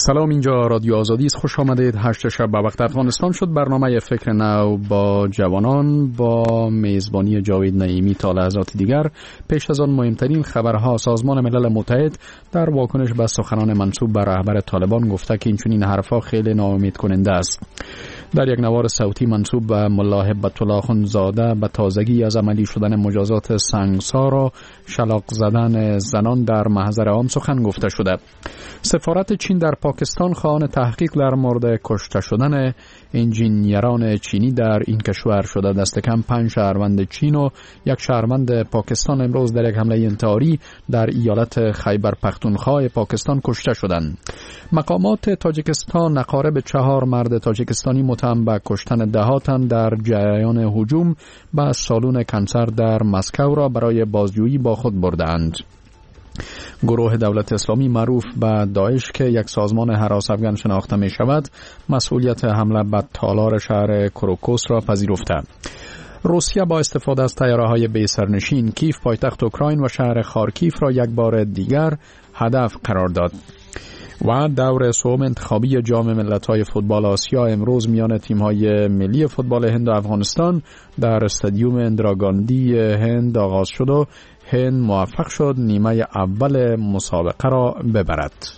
سلام، اینجا رادیو آزادی است. خوش آمدید. 8 شب به وقت افغانستان شد. برنامه فکر نو با جوانان با میزبانی جاوید نعیمی تا لحظات دیگر. پیش از آن مهمترین خبرها. سازمان ملل متحد در واکنش به سخنان منسوب به رهبر طالبان گفته که این حرفا خیلی ناامید کننده است. در یک نوار صوتی منسوب به ملا هبت الله اخندزاده به تازگی از عملی شدن مجازات سنگسار و شلاق زدن زنان در محضر عام سخن گفته شده. سفارت چین در پاکستان خواهان تحقیق در مورد کشته شدن انجینیران چینی در این کشور شده. دست کم 5 شهروند چین و 1 شهروند پاکستان امروز در یک حمله انتحاری در ایالت خیبر پختونخوا پاکستان کشته شدند. مقامات تاجیکستان اقارب 4 مرد تاجیکستانی متهم به کشتن دهاتن در جریان هجوم به سالن کنسر در مسکو را برای بازجویی با خود بردند. گروه دولت اسلامی معروف به داعش که یک سازمان هراس افغان شناخته می شود، مسئولیت حمله به تالار شهر کروکوس را پذیرفته. روسیه با استفاده از طیاره‌های بی سرنشین کیف پایتخت اوکراین و شهر خارکیف را یک بار دیگر هدف قرار داد. و دور سوم انتخابی جام ملت‌های فوتبال آسیا امروز میان تیم‌های ملی فوتبال هند و افغانستان در استادیوم اندراگاندی هند آغاز شد و هند موفق شد نیمه اول مسابقه را ببرد.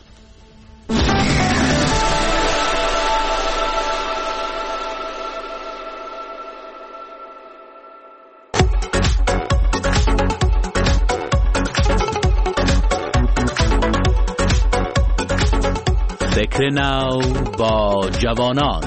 فکر نو با جوانان.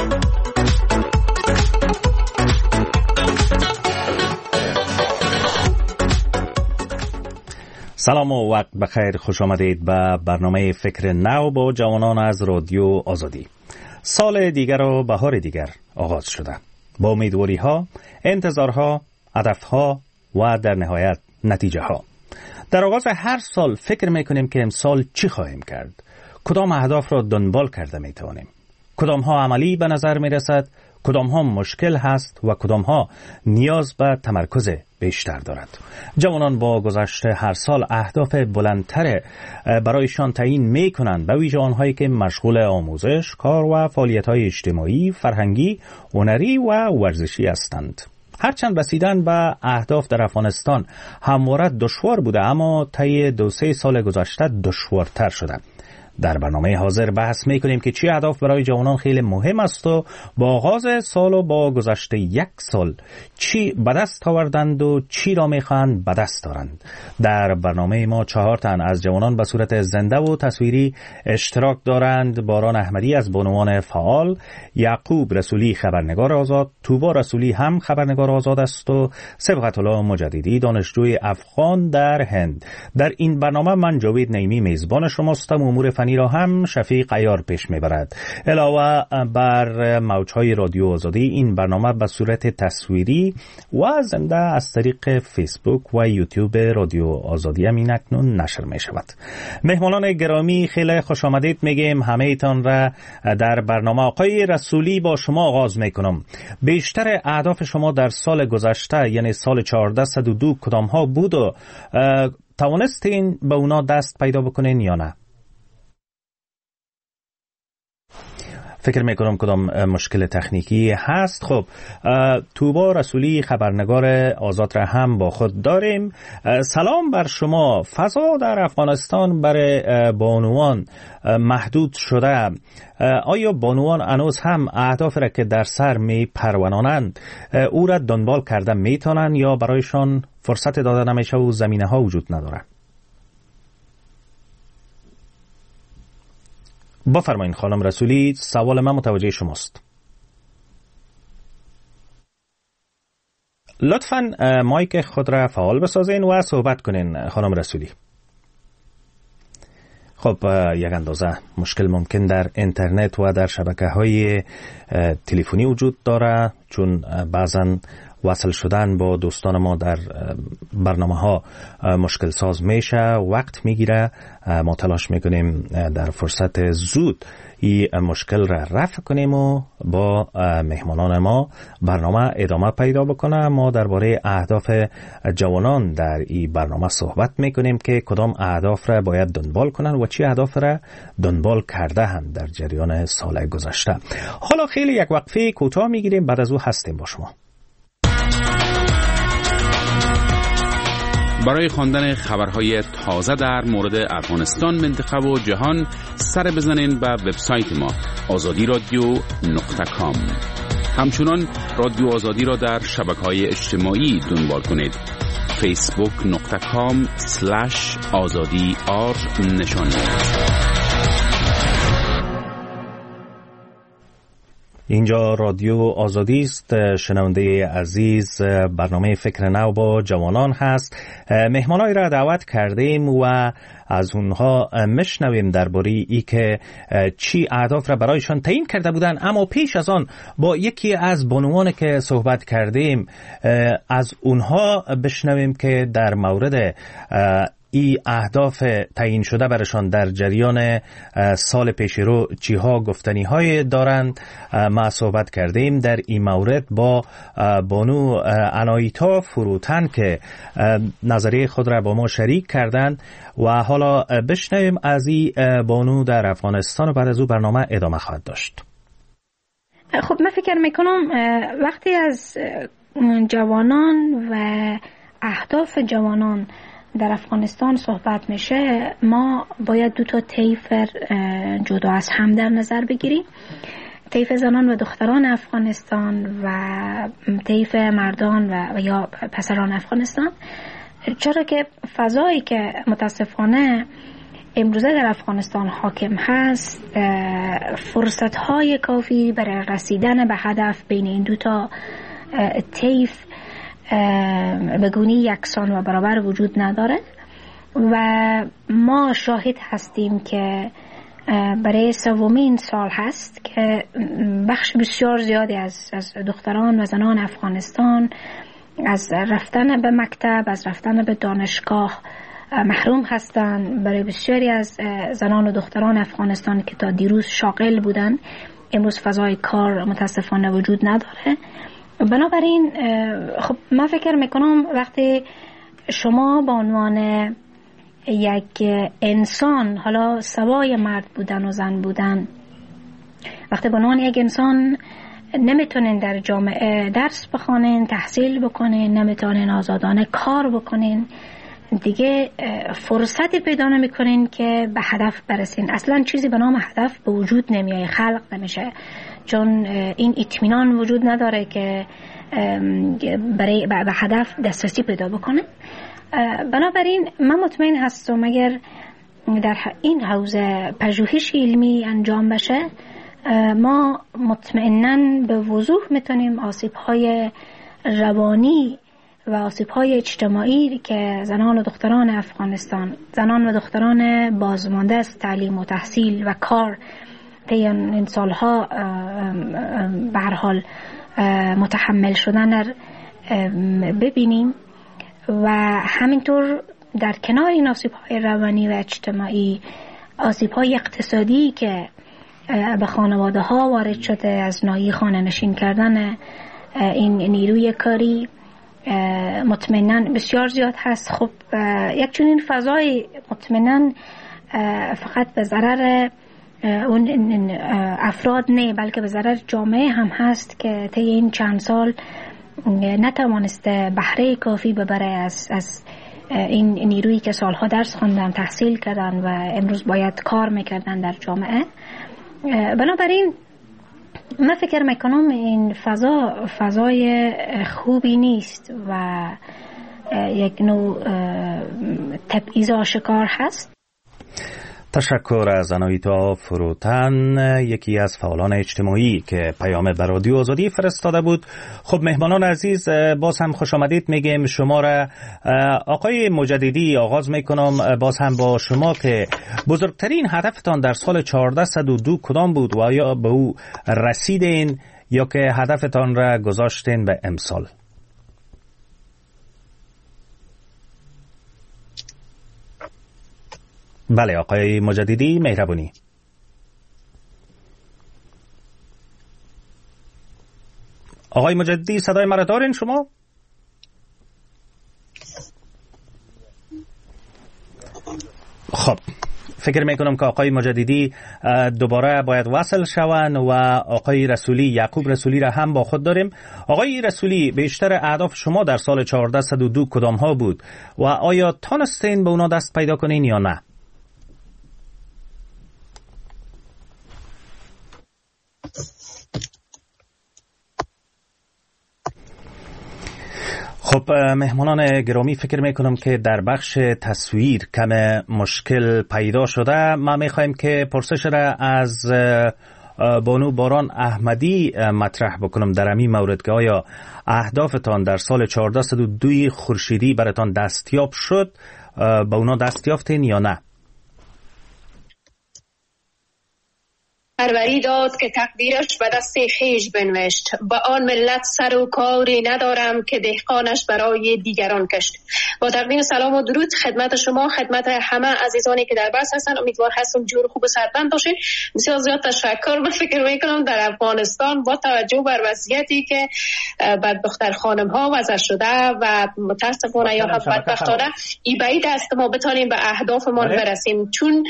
سلام و وقت بخیر. خوش آمدید به برنامه فکر نو با جوانان از رادیو آزادی. سال دیگر و بهار دیگر آغاز شده با امیدواری‌ها، انتظارها، هدفها و در نهایت نتیجه ها. در آغاز هر سال فکر میکنیم که امسال چی خواهیم کرد، کدام اهداف را دنبال کرده میتوانیم، کدام ها عملی به نظر میرسد، کدام ها مشکل هست و کدام ها نیاز به تمرکز بیشتر دارد. جوانان با گذشت هر سال اهداف بلندتر برایشان تعیین میکنند، به ویژه آنهایی که مشغول آموزش، کار و فعالیت‌های اجتماعی، فرهنگی، هنری و ورزشی هستند. هرچند رسیدن به اهداف در افغانستان همواره دشوار بوده، اما طی 2-3 سال گذشته دشوارتر شده. در برنامه حاضر بحث میکنیم که چی اهداف برای جوانان خیلی مهم است و با آغاز سال و با گذشت 1 سال چی به دست آوردند و چی را میخواهند به دست دارند. در برنامه ما 4 تن از جوانان به صورت زنده و تصویری اشتراک دارند. باران احمدی از بانوان فعال، یعقوب رسولی خبرنگار آزاد، توبا رسولی هم خبرنگار آزاد است و صبغت الله مجددی دانشجوی افغان در هند. در این برنامه من جاوید نعیمی میزبان شماستم. امور فنی را هم شفیق عیار پیش میبرد. علاوه بر موجهای رادیو آزادی، این برنامه به صورت تصویری و زنده از طریق فیسبوک و یوتیوب رادیو آزادی هم اکنون نشر می شود. مهمانان گرامی خیلی خوش آمدید میگیم همه ایتان را در برنامه. آقای رسولی با شما آغاز میکنم. بیشتر اهداف شما در سال گذشته یعنی سال 1402 کدام ها بود و توانستین به اونا دست پیدا بکنین یا نه؟ فکر میکنم کدام مشکل تکنیکی هست. خب توبا رسولی خبرنگار آزاد را هم با خود داریم. سلام بر شما. فضا در افغانستان برای بانوان محدود شده. آیا بانوان هنوز هم اهداف را که در سر می پرورانند او را دنبال کرده میتونن یا برایشان فرصت داده نمیشه و زمینه ها وجود نداره؟ بفرمایید خانم رسولی، سوال من متوجه شماست. لطفاً مایک خود را فعال بسازین و صحبت کنین خانم رسولی. خب یک اندازه مشکل ممکن در اینترنت و در شبکه‌های تلفنی وجود داره، چون بعضاً وصل شدن با دوستان ما در برنامه ها مشکل ساز میشه، وقت میگیره. ما تلاش میکنیم در فرصت زود این مشکل را رفع کنیم و با مهمانان ما برنامه ادامه پیدا بکنه. ما درباره اهداف جوانان در این برنامه صحبت میکنیم که کدام اهداف را باید دنبال کنن و چی اهداف را دنبال کرده هم در جریان سال گذشته. حالا خیلی یک وقفه کوتاه میگیریم، بعد از او هستیم با شما. برای خواندن خبرهای تازه در مورد افغانستان، منطقه و جهان سر بزنین به وبسایت ما azadi.radio.com. همچنان رادیو آزادی را در شبکه‌های اجتماعی دنبال کنید. facebook.com/azadi_r نشان دهید. اینجا رادیو آزادی است. شنونده عزیز، برنامه فکر نو با جوانان هست. مهمانایی را دعوت کردیم و از اونها مشنویم درباره ای که چی اهداف را برایشان تعیین کرده بودن. اما پیش از آن با یکی از بانوان که صحبت کردیم از اونها بشنویم که در مورد ای اهداف تعیین شده برشان در جریان سال پیش رو چیها گفتنی های دارند. ما صحبت کردیم در این مورد با بانو عنایتا فروتن که نظریه خود را با ما شریک کردند و حالا بشنویم از این بانو در افغانستان و بعد از او برنامه ادامه خواهد داشت. خب من فکر میکنم وقتی از جوانان و اهداف جوانان در افغانستان صحبت میشه، ما باید دو تا طیف جدا از هم در نظر بگیریم: طیف زنان و دختران افغانستان و طیف مردان و یا پسران افغانستان. چرا که فضایی که متاسفانه امروزه در افغانستان حاکم هست، فرصت‌های کافی برای رسیدن به هدف بین این دو تا طیف به گونه یکسان و برابر وجود نداره و ما شاهد هستیم که برای سومین سال هست که بخش بسیار زیادی از دختران و زنان افغانستان از رفتن به مکتب، از رفتن به دانشگاه محروم هستند. برای بسیاری از زنان و دختران افغانستان که تا دیروز شاغل بودن، امروز فضای کار متاسفانه وجود نداره. بنابراین خب من فکر میکنم وقتی شما به عنوان یک انسان، حالا سوای مرد بودن و زن بودن، وقتی به عنوان یک انسان نمیتونین در جامعه درس بخونین، تحصیل بکنین، نمیتونین آزادانه کار بکنین، دیگه فرصتی پیدا نمیکنین که به هدف برسین. اصلا چیزی به نام هدف به وجود نمیاد، خلق نمیشه، چون این اطمینان وجود نداره که برای به هدف دسترسی پیدا بکنه. بنابراین من مطمئن هستم اگر در این حوزه پژوهش علمی انجام بشه، ما مطمئناً به وضوح میتونیم آسیب‌های روانی و آسیب‌های اجتماعی که زنان و دختران افغانستان، زنان و دختران بازمانده از تعلیم و تحصیل و کار طی این سالها به هر حال متحمل شدن ببینیم و همینطور در کنار این آسیب‌های روانی و اجتماعی، آسیب‌های اقتصادی که به خانواده ها وارد شده از ناحیه خانه نشین کردن این نیروی کاری مطمئناً بسیار زیاد هست. خب یک چنین فضای مطمئناً فقط به ضرر اون افراد نه، بلکه به ضرر جامعه هم هست که طی این چند سال نتوانسته بهره کافی ببره از این نیرویی که سالها درس خواندن، تحصیل کردن و امروز باید کار میکردن در جامعه. بنابراین من فکر میکنم این فضای خوبی نیست و یک نوع تبعیض آشکار هست. تشکر از عنایتا فروتن، یکی از فعالان اجتماعی که پیام به رادیو آزادی فرستاده بود. خب مهمانان عزیز، باز هم خوش آمدید میگیم شما را. آقای مجددی آغاز میکنم باز هم با شما که بزرگترین هدفتان در سال 1402 کدام بود و یا به او رسیدین یا که هدفتان را گذاشتین به امسال؟ بله آقای مجددی مهربونی. آقای مجددی صدای مرا دارین شما؟ خب فکر میکنم که آقای مجددی دوباره باید وصل شوند و آقای رسولی، یعقوب رسولی را هم با خود داریم. آقای رسولی، بیشتر اهداف شما در سال 1402 کدام ها بود و آیا تانستین به اونا دست پیدا کنین یا نه؟ خب مهمانان گرامی، فکر میکنم که در بخش تصویر کم مشکل پیدا شده. ما میخوایم که پرسش را از بانو باران احمدی مطرح بکنم در همین مورد که آیا اهدافتان در سال 1402 خورشیدی براتان دستیاب شد، به اونا دستیافتین یا نه؟ پروری داد که تقدیرش به دست خویش بنوشت، با آن ملت سر و کاری ندارم که دهقانش برای دیگران کشت. با تقدیم سلام و درود خدمت شما، خدمت همه عزیزانی که در بس هستن، امیدوار هستم جور خوب و سربند باشین. بسیار زیاد تشکر. من فکر میکنم در افغانستان با توجه بر وضعیتی که بر دختر خانم ها وضع شده و متاسفانه یا بدبختانه ای بعید است ما بتونیم به اهدافمون برسیم، چون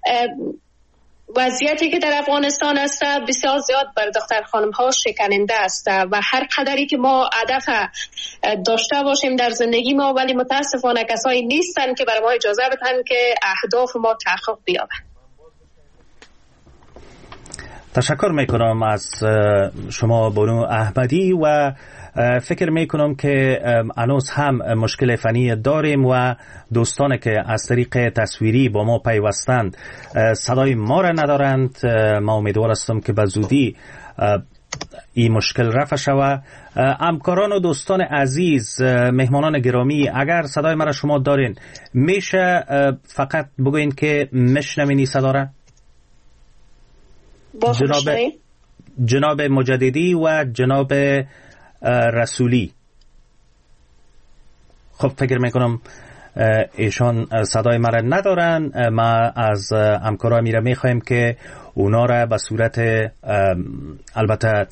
وضعیتی که در افغانستان است بسیار زیاد بر دختر خانم ها شکننده است و هر قدری که ما هدف داشته باشیم در زندگی ما، ولی متاسفانه کسایی نیستن که برای ما اجازه بدن که اهداف ما تحقق بیابد. تشکر میکنم از شما بانو احمدی و فکر میکنم که هنوز هم مشکل فنی داریم و دوستانی که از طریق تصویری با ما پیوستند صدای ما را ندارند. ما امیدوار هستم که به زودی این مشکل رفع شود. همکاران و دوستان عزیز، مهمانان گرامی، اگر صدای ما را شما دارین میشه فقط بگوین که میشنوین صدا را؟ جناب مجددی و جناب رسولی. خب فکر میکنم ایشان صدای ما را ندارن. ما از همکارا میره میخوایم که اونا را به صورت البته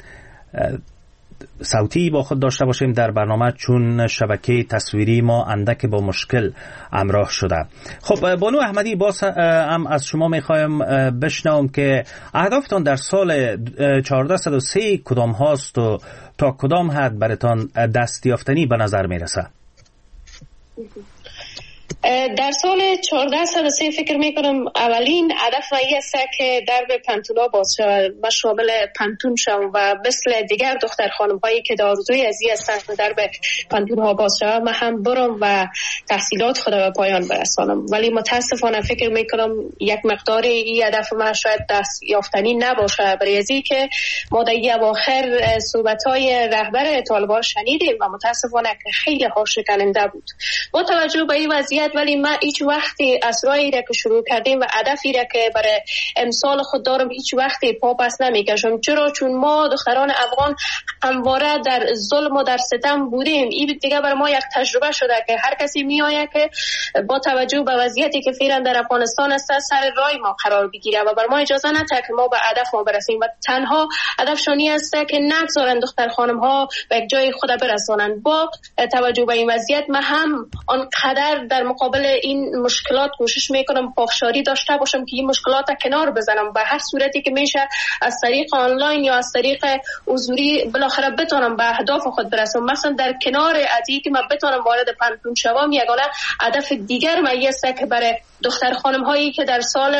صوتی با خود داشته باشیم در برنامه، چون شبکه تصویری ما اندک با مشکل همراه شده. خب بانو احمدی، باز هم از شما میخوایم بشنوم که اهدافتان در سال 1403 کدام هاست و تا کدام حد براتان دستیافتنی به نظر میرسه؟ در سال 1403 فکر میکنم اولین هدف این است که درب پنتونا باز شود و شامل پنتون شوم و مثل دیگر دختر خانم هایی که آرزوی ازی هستند درب پنتون ها باز شود من هم برم و تحصیلات خود به پایان برسانم. ولی متاسفانه فکر میکنم یک مقدار این هدف من شاید دست یافتنی نباشه، برای ازی که ما در اواخر صحبت های رهبر طالبان شنیدیم و متاسفانه که خیلی ها شکننده بود. با توجه به این وضعیت ولی ما هیچ وقتی اسرایی را که شروع کردیم و هدفی را که برای امسال خود دارم هیچ وقتی پا پس نمیکشم. چرا؟ چون ما دختران افغان همواره در ظلم و در ستم بودیم. این دیگه برای ما یک تجربه شده که هر کسی میآید که با توجه به وضعیتی که فعلا در افغانستان است سر راه ما قرار بگیره و برای ما اجازه نده که ما به هدف ما برسیم و تنها هدفشانی است که نگذارن دختر خانم ها به یک جای خود برسانند. با توجه به این وضعیت ما هم آنقدر در مقابل این مشکلات کوشش میکنم پافشاری داشته باشم که این مشکلات کنار بزنم به هر صورتی که میشه، از طریق آنلاین یا از طریق حضوری بالاخره بتونم به اهداف خود برسم. مثلا در کنار ازی که من بتونم وارد پنتون شوم، یگانه هدف دیگر من است که برای دختر خانم هایی که در سال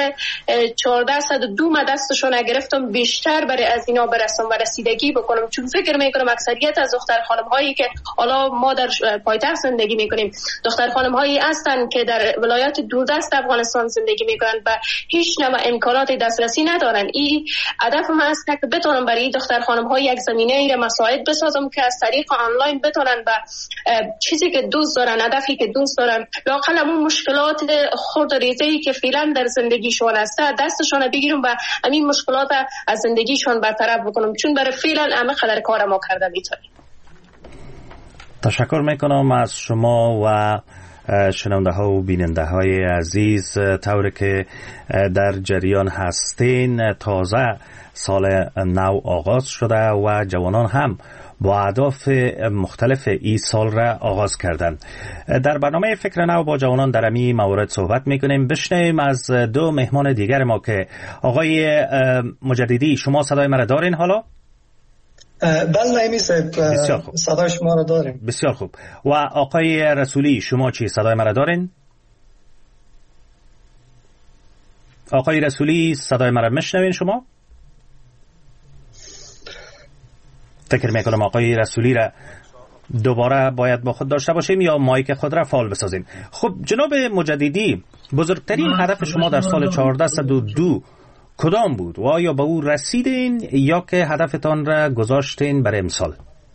1402 من دستشون گرفتم بیشتر برای از اینا برسم و رسیدگی بکنم، چون فکر میکنم اکثریت از دختر خانم هایی که حالا ما در پایتخت زندگی میکنیم دختر خانم هایی هستن که در ولایات دوردست افغانستان زندگی میکنن و هیچ نوع امکانات دسترسی ندارن. این هدف من است که بتونم برای دختر خانم ها یک زمینه ای را مساعد بسازم که از طریق آنلاین بتونن به چیزی که دوست دارن، هدفی که دوست دارن، لااقل اون مشکلات خرد و ریزه‌ای که فعلا در زندگیشون هست دستشون بگیرم و همین مشکلات از زندگیشون برطرف بکنم، چون برای فعلا همه قدر کار ما کرده میتونیم. تشکر میکنم از شما و شنونده ها و بیننده های عزیز، طوری که در جریان هستین، تازه سال نو آغاز شده و جوانان هم با اهداف مختلف این سال را آغاز کردند. در برنامه فکر نو با جوانان در امی مورد صحبت میکنیم. بشنویم از دو مهمان دیگر ما که آقای مجددی، شما صدای مرا دارین حالا؟ بله نایمی صاحب، صدای شما را داریم. بسیار خوب. و آقای رسولی، شما چی صدای مرا دارین؟ آقای رسولی صدای مرا میشنوین شما؟ فکر میکنم آقای رسولی را دوباره باید با خود داشته باشیم یا مایک خود را فعال بسازیم. خب جناب مجددی، بزرگترین هدف شما در سال 1402 کدام بود و آیا به او رسیدین یا که هدفتان را گذاشتین برای امسال؟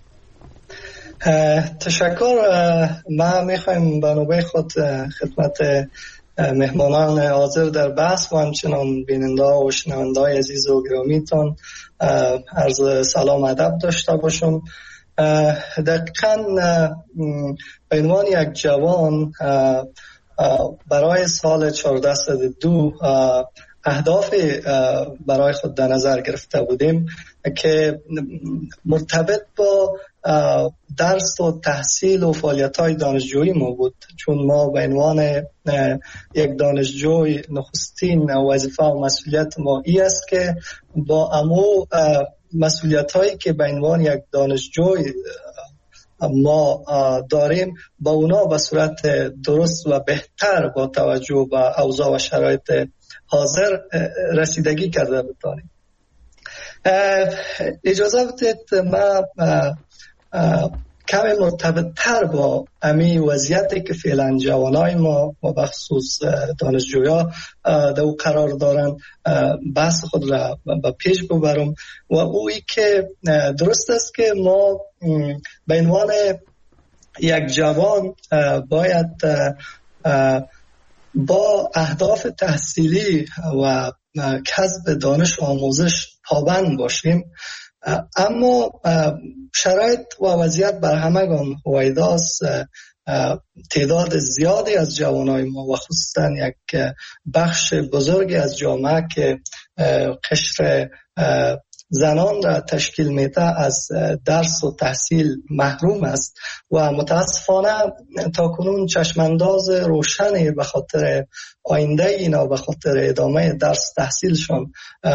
تشکر. ما میخوایم به نوبه خود خدمت مهمانان حاضر در بحث و همچنان بیننده و شنونده های عزیز و گرامیتان عرض سلام و ادب داشته باشم. دقیقاً به عنوان یک جوان برای سال 1402 اهداف برای خود در نظر گرفته بودیم که مرتبط با درس و تحصیل و فعالیت‌های دانشجویی ما بود، چون ما به عنوان یک دانشجوی نخستین وظیفه و مسئولیت ما ای است که با امو مسئولیت‌هایی که به عنوان یک دانشجوی ما داریم با اونا به صورت درست و بهتر با توجه به اوضاع و شرایط حاضر رسیدگی کرده بتانیم. اجازه بدید ما کمی مرتبط تر با امی وضعیتی که فعلا جوانای ما و بخصوص دانشجویا در او قرار دارن بحث خود را به پیش ببرم و اویی که درست است که ما به عنوان یک جوان باید با اهداف تحصیلی و کسب دانش و آموزش پابند باشیم، اما شرایط و وضعیت بر همگان هویداست. تعداد زیادی از جوانای ما و خصوصا یک بخش بزرگی از جامعه که قشر زنان را تشکیل میده از درس و تحصیل محروم است و متاسفانه تا کنون چشمانداز روشنی به خاطر آینده اینا، به خاطر ادامه درس تحصیلشون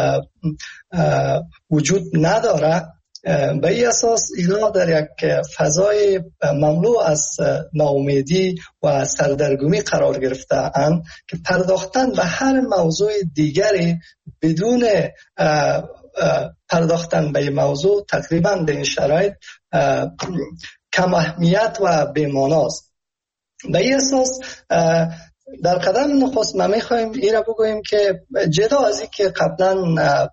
وجود نداره. به این اساس اینا در یک فضای مملو از ناامیدی و سردرگمی قرار گرفته اند که پرداختن به هر موضوع دیگری بدون پرداختن به این موضوع تقریبا به این شرایط کم اهمیت و بی‌معناست. به این اساس در قدم نخست ما میخوایم این را بگوییم که جدا از این که قبلا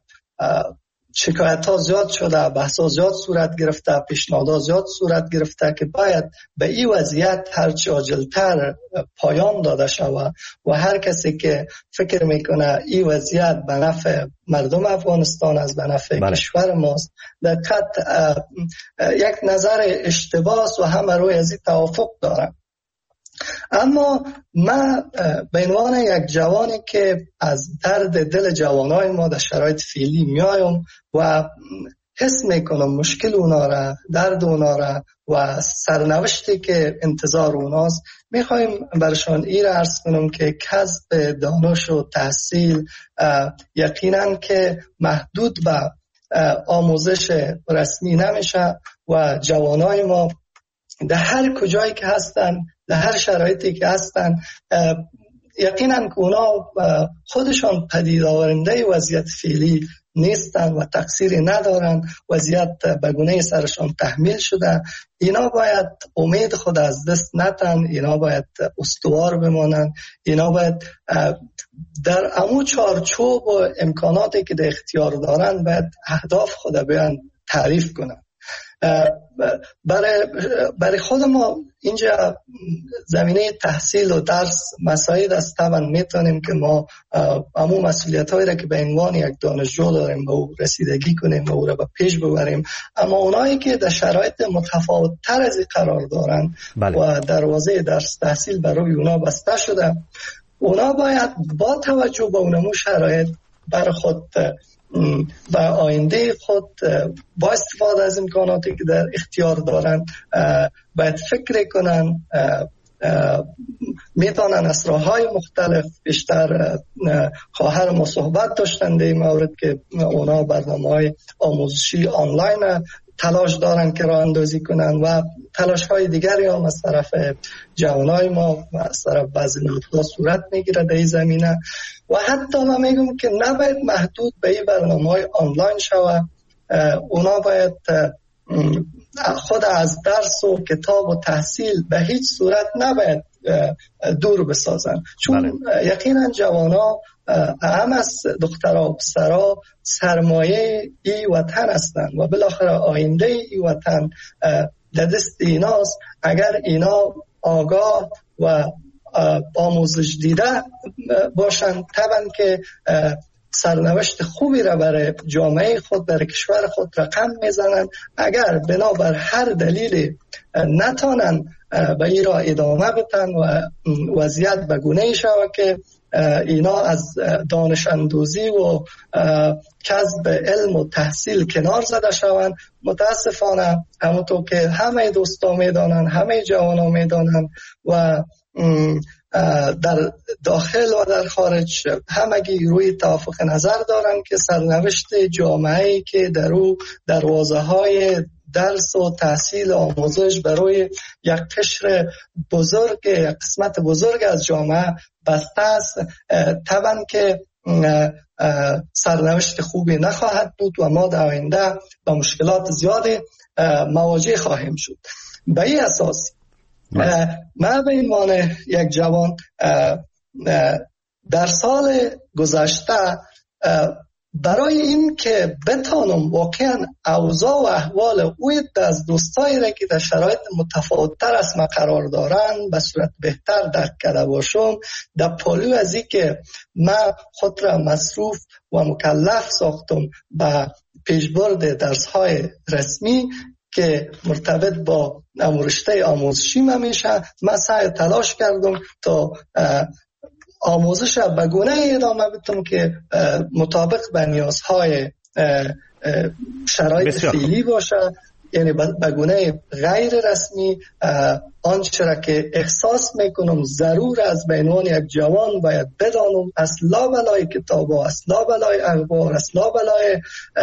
شکایت ها زیاد شده، بحث ها زیاد صورت گرفته، پیشنهادها زیاد صورت گرفته که باید به این وضعیت هرچی عاجلتر پایان داده شود و هر کسی که فکر میکنه این وضعیت به نفع مردم افغانستان است، به نفع کشور ماست، در حقیقت یک نظر اشتباه و همه روی از این توافق دارم. اما من به عنوان یک جوانی که از درد دل جوانای ما در شرایط فعلی میایم و حس میکنم مشکل اونا را، درد اونا را و سرنوشتی که انتظار اوناست، میخوایم برشان این را عرض کنم که کسب دانش و تحصیل یقینا که محدود به آموزش رسمی نمیشه و جوانای ما در هر کجایی که هستن، در هر شرایطی که هستن، یقینا که اونا خودشان پدید آورنده وضعیت فعلی نیستن و تقصیری ندارن. وضعیت به گونه سرشان تحمیل شده. اینا باید امید خود از دست ندن، اینا باید استوار بمانن، اینا باید در امو چارچوب و امکاناتی که در اختیار دارن باید اهداف خود بیان تعریف کنن. برای خود ما اینجا زمینه تحصیل و درس مساعد است. طبعا میتونیم که ما همون مسئولیت هایی را که به عنوان یک دانشجو داریم به او رسیدگی کنیم و او را به پیش ببریم، اما اونایی که در شرایط متفاوت تر از قرار دارن و دروازه درس تحصیل برای اونا بسته شده، اونا باید با توجه به اونمو شرایط بر خود و آینده خود با استفاده از امکاناتی که در اختیار دارن باید فکر کنن، میتونن از راه‌های مختلف. بیشتر خواهر ما صحبت داشتن در این مورد که اونا برنامه‌های آموزشی آنلاین تلاش دارن که راه اندازی کنن و تلاش‌های دیگری هم از طرف جوانای ما و از طرف بعضی نهادها صورت میگیره در این زمینه. و حتی من میگم که نباید محدود به این برنامه‌های آنلاین شود، اونا باید خود از درس و کتاب و تحصیل به هیچ صورت نباید دور بسازن، چون یقینا جوانا هم از دخترها و پسرها سرمایه ای وطن هستند و بالاخره آینده ای وطن در دست ایناست. اگر اینا آگاه و آموزش دیده باشند، طبعا که سرنوشت خوبی را برای جامعه خود، برای کشور خود رقم میزنن. اگر بنابر هر دلیل نتانن به این را ادامه بدن و وضعیت به گونه‌ای شود که اینا از دانش اندوزی و کسب علم و تحصیل کنار زده شوند، متاسفانه همونطور که همه دوستا میدانن، همه جوانا میدانن و در داخل و در خارج همگی روی توافق نظر دارن که سرنوشت جامعه‌ای که در او دروازه های درس و تحصیل و آموزش برای یک قشر بزرگ، یک قسمت بزرگ از جامعه بسته است، طبعا که سرنوشت خوبی نخواهد بود و ما در آینده با مشکلات زیادی مواجه خواهیم شد. به این اساس من به عنوان یک جوان در سال گذشته برای این که بتانم واقعا اوضاع و احوال اوی از دوستایی را که در شرایط متفاوت‌تر از ما قرار دارن به صورت بهتر درک کرده باشم، در پالو از این که من خود را مصروف و مکلف ساختم به پیشبرد درس‌های رسمی که مرتبط با رشته آموزشی میشه، من سعی تلاش کردم تا آموزش به گونه‌ای ادامه بدم که مطابق به نیازهای شرایط فعلی باشه، یعنی به گونه غیر رسمی. آنچه را که احساس میکنم ضرور از بینوان یک جوان باید بدانم، اصلا بلای کتابا، اصلا بلای اخبار، اصلا بلای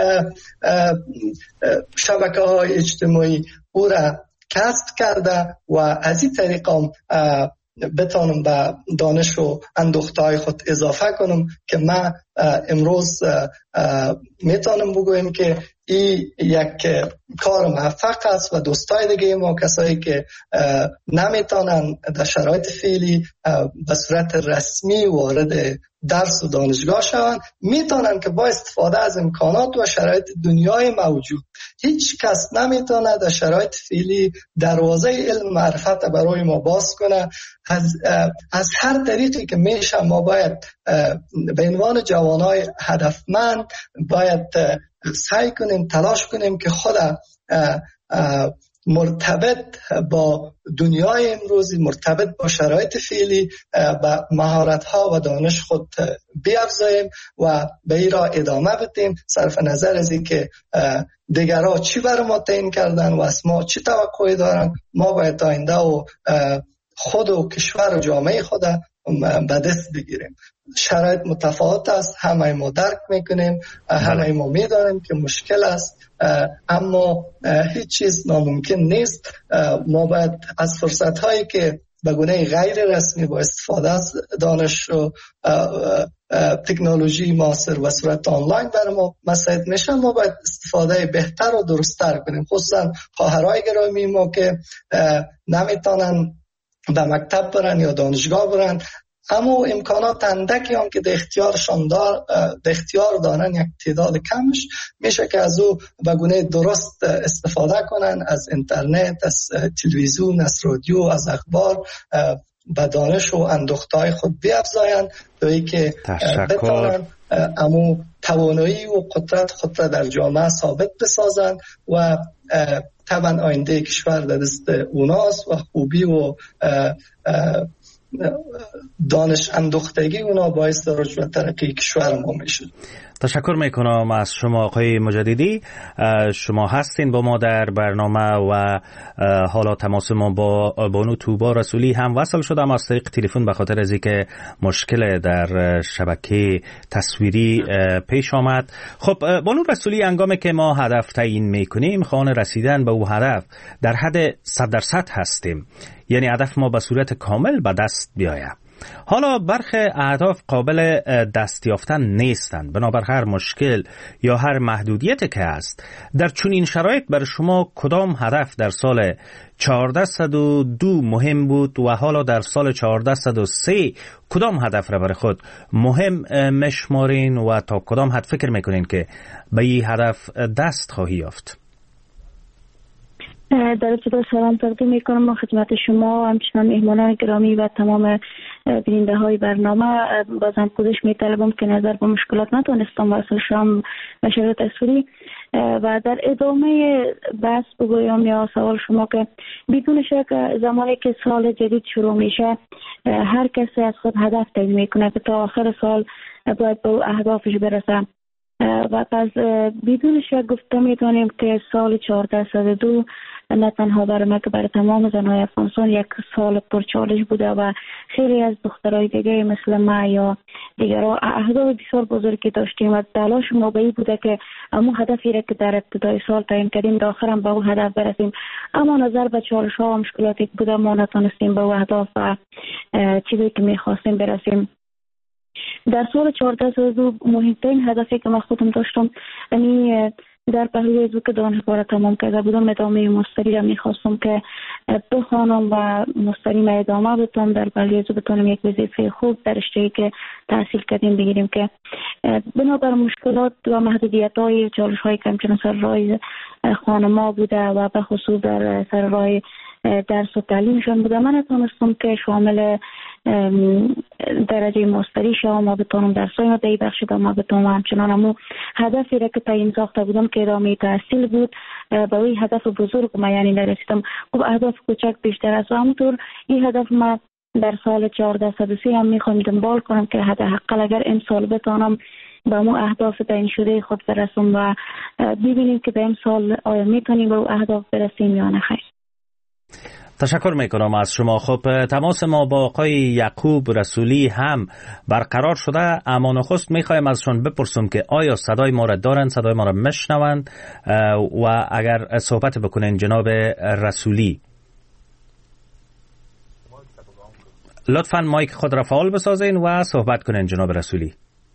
شبکه های اجتماعی او را کسب کرده و از این طریقم بتانم به دانش و اندوختهای خود اضافه کنم که من امروز میتونم بگویم که این یک کار موفق است و دوستای دیگه ما، کسایی که نمیتونن در شرایط فعلی به صورت رسمی وارد درس و دانشگاه شوند، میتونن که با استفاده از امکانات و شرایط دنیای موجود، هیچ کس نمیتونه در شرایط فعلی دروازه علم معرفت برای ما باز کنه. از هر طریقی که میشه ما باید به عنوان جوانای هدفمند باید سعی کنیم، تلاش کنیم که خود مرتبط با دنیای امروزی، مرتبط با شرایط فعلی با مهارت‌ها و دانش خود بیافزاییم و به این را ادامه بدیم، صرف نظر از این که دیگرها چی برای ما تعیین کردن و از ما چی توقعی دارن. ما باید آینده و خود و کشور و جامعه خود به دست بگیریم. شرایط متفاوت است، همه ما درک میکنیم، همه ما میدانیم که مشکل است، اما هیچ چیز ناممکن نیست. ما باید از فرصت هایی که به گونه غیر رسمی با استفاده از دانش و تکنولوژی معاصر و صورت آنلاین برای ما مساعد میشه، ما باید استفاده بهتر و درست‌تر کنیم. خصوصا خواهرای گرامی ما که نمیتونن به مکتب برن یا دانشگاه برن، اما امکانات اندکی هم که در اختیار دارن یک تعداد کمش میشه که از او به گونه درست استفاده کنن، از اینترنت، از تلویزیون، از رادیو، از اخبار به دانش و اندوختهای خود بیافزایند تا اینکه بتوانند امو توانایی و قدرت خود را در جامعه ثابت بسازند و طبعا آینده کشور در دست اوناست و خوبی و دانش اندوختگی اونا باعث رشد و ترقی کشور ما میشه. تشکر میکنم از شما آقای مجددی. شما هستین با ما در برنامه و حالا تماس ما با بانو توبا رسولی هم وصل شدم از طریق تلفن به خاطر از اینکه مشکل در شبکه تصویری پیش آمد. خب بانو رسولی، هنگامی که ما هدف تعیین میکنیم خواه رسیدن به او هدف در حد 100% هستیم، یعنی هدف ما به صورت کامل به دست بیاید. حالا برخی اهداف قابل دست یافتن نیستند بنابر هر مشکل یا هر محدودیتی که است. در چنین شرایط بر شما کدام هدف در سال 1402 مهم بود و حالا در سال 1403 کدام هدف را برای خود مهم مشمارین و تا کدام حد فکر میکنین که به این هدف دست خواهی یافت؟ در ابتدا سلام تقدیم میکنم خدمت شما، همچنان مهمانان گرامی و تمام بیننده های برنامه. بازم پوزش میطلبم که نظر به مشکلات نتونستم وصل شم به شکل تصویری و در ادامه بحث بگویم یا سوال شما که بدون شک زمانی که سال جدید شروع میشه هر کسی از خود هدف تعیین میکنه که تا آخر سال باید به اهدافش برسه و پس بدون شک گفته میتونیم که سال 1402 نه تنها برای ما که برای تمام زنهای افغانستان یک سال پرچالش بوده و خیلی از دخترای دیگه مثل ما یا دیگرها اهداف بسیار بزرگی داشتیم و تلاش ما به این بوده که اما هدفی را که در ابتدای سال تعیین کردیم در آخر هم به اون هدف برسیم، اما نظر به چالش ها و مشکلاتی بوده ما نتونستیم به اون اهداف و چیزی که میخواستیم برسیم. در سال 1402 مهمترین هدفی که من خودم داشتم یعنی در پهلوی ازو که دانشگاه را تمام کرده بودم ادامه مستری را میخواستم که بخوانم و مستری ما ادامه بتونم در پهلوی ازو بتونم یک وظیفه خوب در رشته‌ای که تحصیل کردیم بگیریم که بنابر مشکلات و محدودیت های چالش های که همچنان سر راه خانما بوده و به خصوص در سر راه درس و تعلیمشان بوده من نتونستم که شامل درجه مستری شوم و بتونم درسای ما دی بخشیدم و بتونم همچنان همون هدفی را که تعیین ساخته بودم که ادامه تحصیل بود به این هدف بزرگ ما یعنی نرسیدم. خب اهداف کوچک بیشتر است و همونطور این هدف ما در سال 1403 هم میخوام دنبال کنم که حداقل اگر این سال بتونم به اون اهداف تعیین شده خود برسم و ببینیم که به این سال آیا میتونیم به اون اهداف برسیم یا نه. خیر. تشکر میکنم از شما. خب تماس ما با آقای یعقوب رسولی هم برقرار شده، اما نخست میخوایم ازشون بپرسم که آیا صدای ما را دارن، صدای ما را میشنوند و اگر صحبت بکنین جناب رسولی لطفاً مایک خود را فعال بسازین و صحبت کنین جناب رسولی.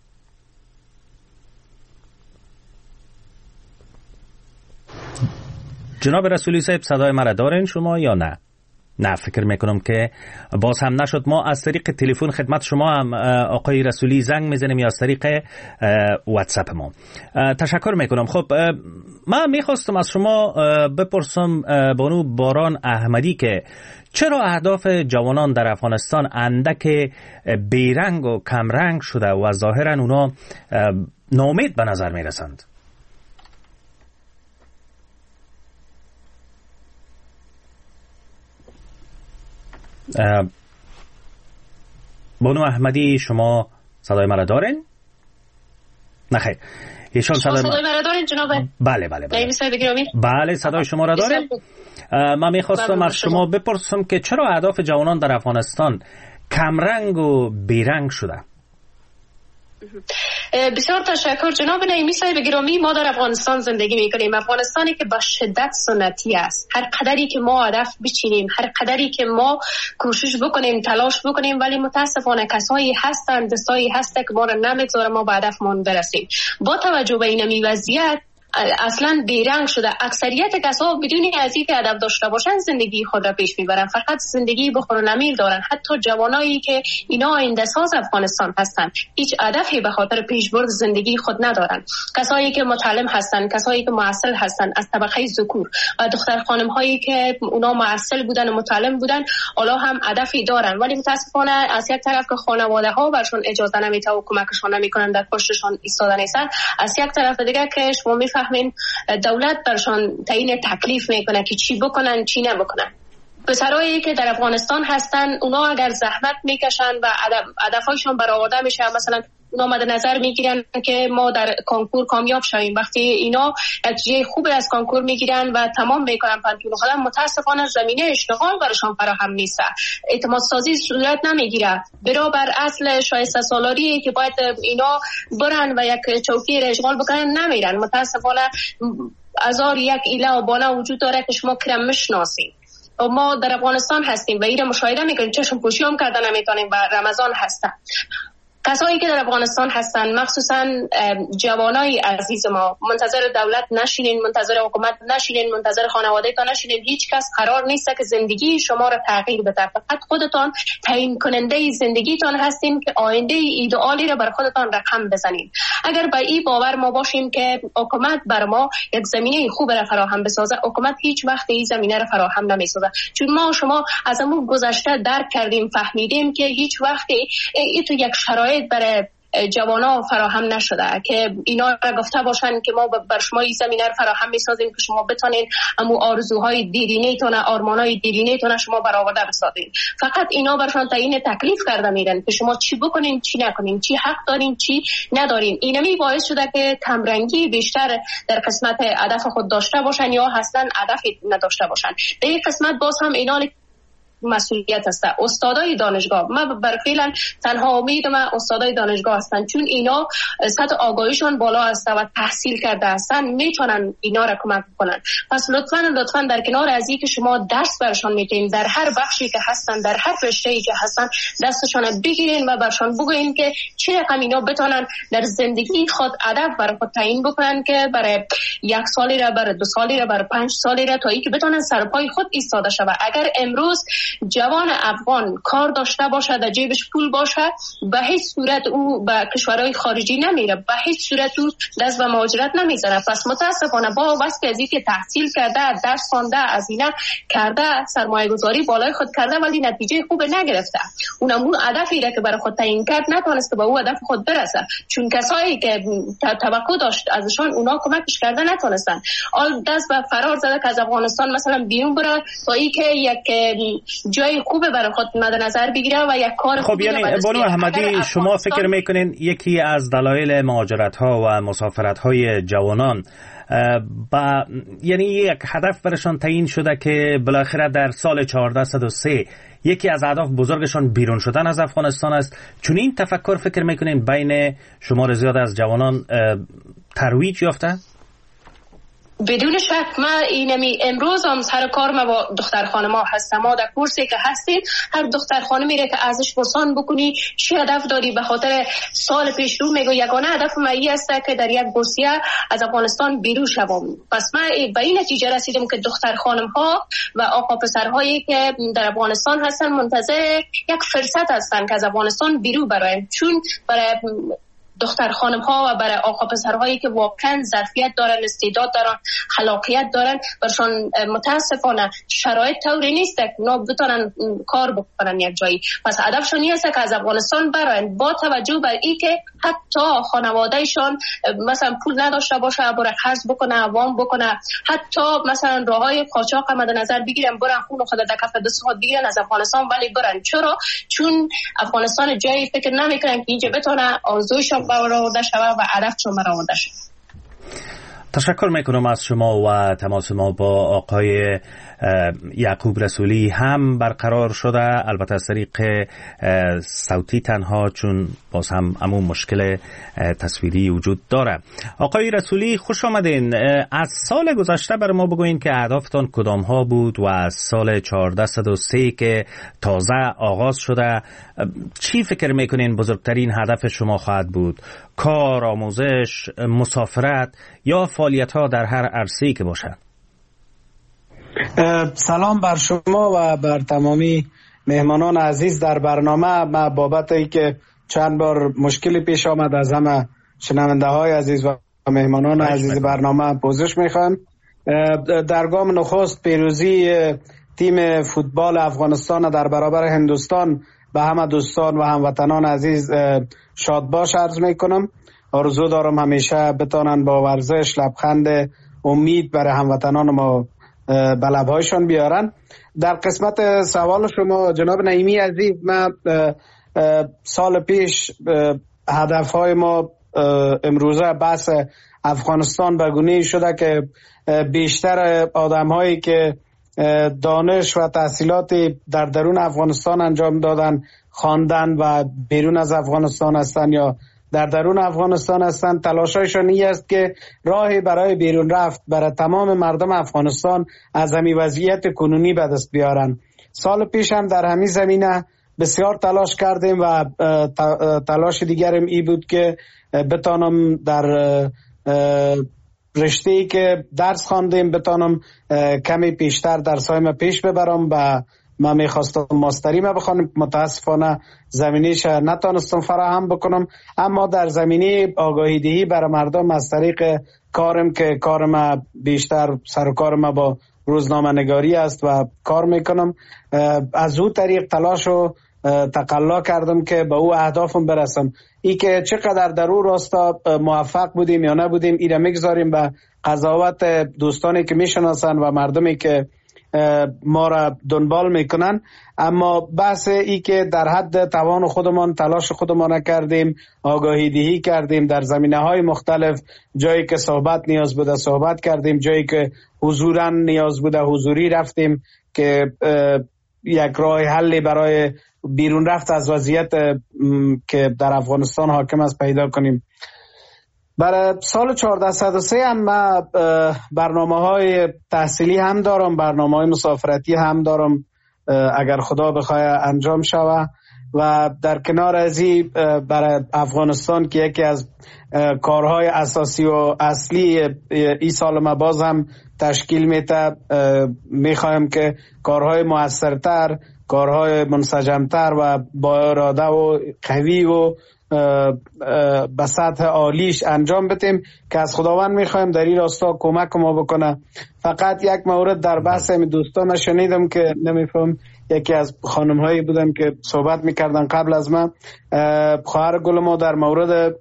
جناب رسولی صاحب صدای مرا دارین شما یا نه؟ نه فکر میکنم که باز هم نشد. ما از طریق تلفن خدمت شما هم آقای رسولی زنگ میزنیم یا از طریق واتساپ ما. تشکر میکنم. خب من میخواستم از شما بپرسم بانو باران احمدی که چرا اهداف جوانان در افغانستان اندک بیرنگ و کمرنگ شده و ظاهرا اونا ناامید به نظر میرسند؟ بانو احمدی شما صدای مرا دارین؟ نخیر. ایشان صدای مرا دارین جناب؟ بله. بله صدای شما را دارین. من میخواستم از شما بپرسم که چرا اهداف جوانان در افغانستان کمرنگ و بیرنگ شده؟ بسیار تشکر جناب نعیمی صاحب گرامی. ما در افغانستان زندگی میکنیم، افغانستانی که به شدت سنتی است. هر قدری که ما هدف بچینیم، هر قدری که ما کوشش بکنیم، تلاش بکنیم، ولی متاسفانه کسایی هستند، دستایی هست که ما را نمیگذاره ما به هدفمون برسیم. با توجه به این وضعیت اصلا بیرنگ شده. اکثریت کسا بدون از اینکه هدف داشته باشن زندگی خود را پیش میبرن، فقط زندگی بخور و نمیر دارن. حتی جوانایی که اینا آینده ساز افغانستان هستن هیچ هدفی به خاطر پیشبرد زندگی خود ندارن. کسایی که متعلم هستن، کسایی که معسل هستن از طبقه ذکور و دختر خانم هایی که اونا معسل بودن و متعلم بودن حالا هم هدفی دارن، ولی متاسفانه از یک طرف که خانواده ها برشون اجازه نمیده و کمکشون نمیکنن در پشتشون ایستاده نیستن، از یک طرف دیگه که شما میفهمین دولت برشون تعیین تکلیف میکنه که چی بکنن چی نبکنن. پسرایی که در افغانستان هستن اونا اگر زحمت میکشن و هدفهایشون برآورده میشه، مثلا اونا مد نظر میگیرن که ما در کنکور کامیاب شویم، وقتی اینا نتیجه خوبی از کنکور میگیرن و تمام میکنن پنتون خودم، متاسفانه زمینه اشتغال برشان فراهم نیست، اعتماد سازی صورت نمیگیره. برابر اصل شایسته سالاری که باید اینا برن و یک چوکی را اشغال بکنن نمیرن. متاسفانه هزار یک ایله و بانه وجود داره که شما کرم میشناسید. ما در افغانستان هستیم و این مشاهده میکنیم، چشم پوشی هم کردن نمیتونیم و رمضان هستن. کسایی که در افغانستان هستن مخصوصا جوانای عزیز ما، منتظر دولت نشینین، منتظر حکومت نشینین، منتظر خانواده تا نشینین. هیچ کس قرار نیست که زندگی شما را تغییر بده، فقط خودتان تعیین کننده زندگیتان هستین که آینده ایدئالی را بر خودتان رقم بزنین. اگر با این باور ما باشیم که حکومت بر ما یک زمینه خوب را فراهم بسازه، حکومت هیچ وقت این زمینه را فراهم نمیسازه، چون ما شما از همون گذشته درک کردیم، فهمیدیم که هیچ وقت این تو یک شرایط برای جوانا فراهم نشده که اینا را گفته باشن که ما بر شما این زمینه را فراهم میسازیم که شما بتونین امو آرزوهای دیرینه‌تون، آرمانهای دیرینه‌تون شما برآورده بسازین. فقط اینا برشان تعیین تکلیف کرده میرن که شما چی بکنین چی نکنین، چی حق دارین چی ندارین. اینمی باعث شده که کمرنگی بیشتر در قسمت هدف خود داشته باشن یا اصلا هدفی نداشته باشن. در این قسمت باز هم اینا مسئولیت است. استادای دانشگاه، من بر فعلا تنها امید من استادای دانشگاه هستن، چون اینا سطح آگاهیشون بالا است و تحصیل کرده هستن، میتونن اینا را کمک کنن. پس لطفاً در کنار از اینکه شما درس برشان میدین، در هر بخشی که هستن، در هر رشته‌ای که هستن، دستشون بگیرین و برشان بگوین که چه رقم اینا بتونن در زندگی خود هدف برای خود تعیین بکنن که برای یک سالی را، برای 2 سالی را، برای 5 سالی را، تا اینکه بتونن سرپای خود ایستاده شوند. اگر امروز جوان افغان کار داشته باشه، در جیبش پول باشه، به هیچ صورت او به کشورهای خارجی نمیره، به هیچ صورت او دست به مهاجرت نمیزنه. پس متاسفانه با واسه از اینکه تحصیل کرده، درس خوانده، از اینا کرده، سرمایه گذاری بالای خود کرده ولی نتیجه خوب نگرفته، اون هدفی را که برای خود تعیین کرد نتونسته به او هدف خود برسه، چون کسایی که توقع داشت ازشان اونا کمکش کرده نتونستن. آل دست به فرار زده که از افغانستان مثلا بیرون بره تا اینکه یک جای خوبه برای خود مد نظر بگیره و یک کار خوب. یعنی بانو احمدی، شما فکر میکنین یکی از دلایل مهاجرت ها و مسافرت های جوانان یعنی یک هدف برشان تعیین شده که بالاخره در سال 1403 یکی از اهداف بزرگشان بیرون شدن از افغانستان است؟ چون این تفکر فکر میکنین بین شمار زیاد از جوانان ترویج یافته؟ بدون شک. من امروز هم سر کار ما با دختر خانما هستم. ما در کورسی که هستیم هر دختر خانمی را که ازش پرسان بکنی چی هدف داری به خاطر سال پیش رو، میگه یگانه هدف من این است که در یک بورسیه از افغانستان بیرون شوم. پس من به این نتیجه رسیدم که دختر خانم ها و آقا پسرهایی که در افغانستان هستن منتظر یک فرصت هستن که از افغانستان بیرون برن، چون برای دختر خانم ها و برای آقا پسرهایی که واقعا ظرفیت دارن، استعداد دارن، خلاقیت دارن، برشان متاسفانه شرایط طوری نیست که اونا بتونن کار بکنن یک جایی. پس هدفشون این است که از افغانستان برن، با توجه بر این که حتی خانوادهشان مثلا پول نداشته باشه برای قرض بکنه، وام بکنه، حتی مثلا راههای قاچاق مد نظر بگیرن، برن خون خود در کف دست خود بگیرن از افغانستان، ولی برن. چرا؟ چون افغانستان جایی فکر نمیکنن که اینجا بتونه آرزویشون برآورده شود و هدفشون برآورده شود. تشکر میکنم از شما و تماس ما با آقای یعقوب رسولی هم برقرار شده، البته از طریق صوتی تنها، چون باز هم همون مشکل تصویری وجود داره. آقای رسولی خوش آمدین. از سال گذشته بر ما بگوین که اهدافتان کدام ها بود و از سال 1403 که تازه آغاز شده چی فکر میکنین بزرگترین هدف شما خواهد بود؟ کار، آموزش، مسافرت یا فعالیت ها در هر عرصه‌ای که باشد. سلام بر شما و بر تمامی مهمانان عزیز در برنامه. ما بابت ای که چند بار مشکلی پیش آمد از همه شنونده های عزیز و مهمانان عزیز برنامه پوزش میخوام. در گام نخست پیروزی تیم فوتبال افغانستان در برابر هندوستان به همه دوستان و هموطنان عزیز شادباش عرض میکنم. آرزو دارم همیشه بتانن با ورزش لبخند امید برای هموطنان ما به لبهایشان بیارن. در قسمت سوال شما جناب نعیمی عزیز، ما سال پیش هدفهای ما امروزه بحث افغانستان به گونه‌ای شده که بیشتر آدم‌هایی که دانش و تحصیلاتی در درون افغانستان انجام دادن، خواندن و بیرون از افغانستان هستند یا در درون افغانستان هستند، تلاشایشان این است که راهی برای بیرون رفت برای تمام مردم افغانستان از همین وضعیت کنونی به دست بیارن. سال پیش هم در همین زمینه بسیار تلاش کردیم و تلاش دیگرم ای بود که بتانم در رشته‌ای که درس خواندیم بتانم کمی پیشتر درس‌هایم پیش ببرم و من میخواستم ماستری ما بخونم. متاسفانه زمینیش نتونستم فراهم بکنم، اما در زمینه آگاهی دهی برای مردم از طریق کارم که کارم بیشتر سر و کار ما با روزنامه نگاری است و کار میکنم، از او طریق تلاش و تقلا کردم که به او اهدافم برسم. ای که چقدر در او راستا موفق بودیم یا نبودیم ایره میگذاریم به قضاوت دوستانی که میشناسن و مردمی که ما را دنبال میکنن. اما بحث ای که در حد توان خودمان تلاش خودمان کردیم، آگاهی دهی کردیم در زمینه های مختلف، جایی که صحبت نیاز بوده صحبت کردیم، جایی که حضورا نیاز بوده حضوری رفتیم که یک راه حلی برای بیرون رفت از وضعیت که در افغانستان حاکم است پیدا کنیم. برای سال 1403 هم من برنامه‌های تحصیلی هم دارم، برنامه‌های مسافرتی هم دارم اگر خدا بخواه انجام شوه و در کنار ازی برای افغانستان که یکی از کارهای اساسی و اصلی ای سال ما باز هم تشکیل میده، میخوایم که کارهای موثرتر، کارهای منسجمتر و با اراده و قوی و به سطح عالیش انجام بدیم که از خداوند میخوایم در این راستا کمک ما بکنه. فقط یک مورد در بحث دوستان شنیدم که نمیفهم، یکی از خانم هایی بودن که صحبت میکردن قبل از من، خواهر گل ما در مورد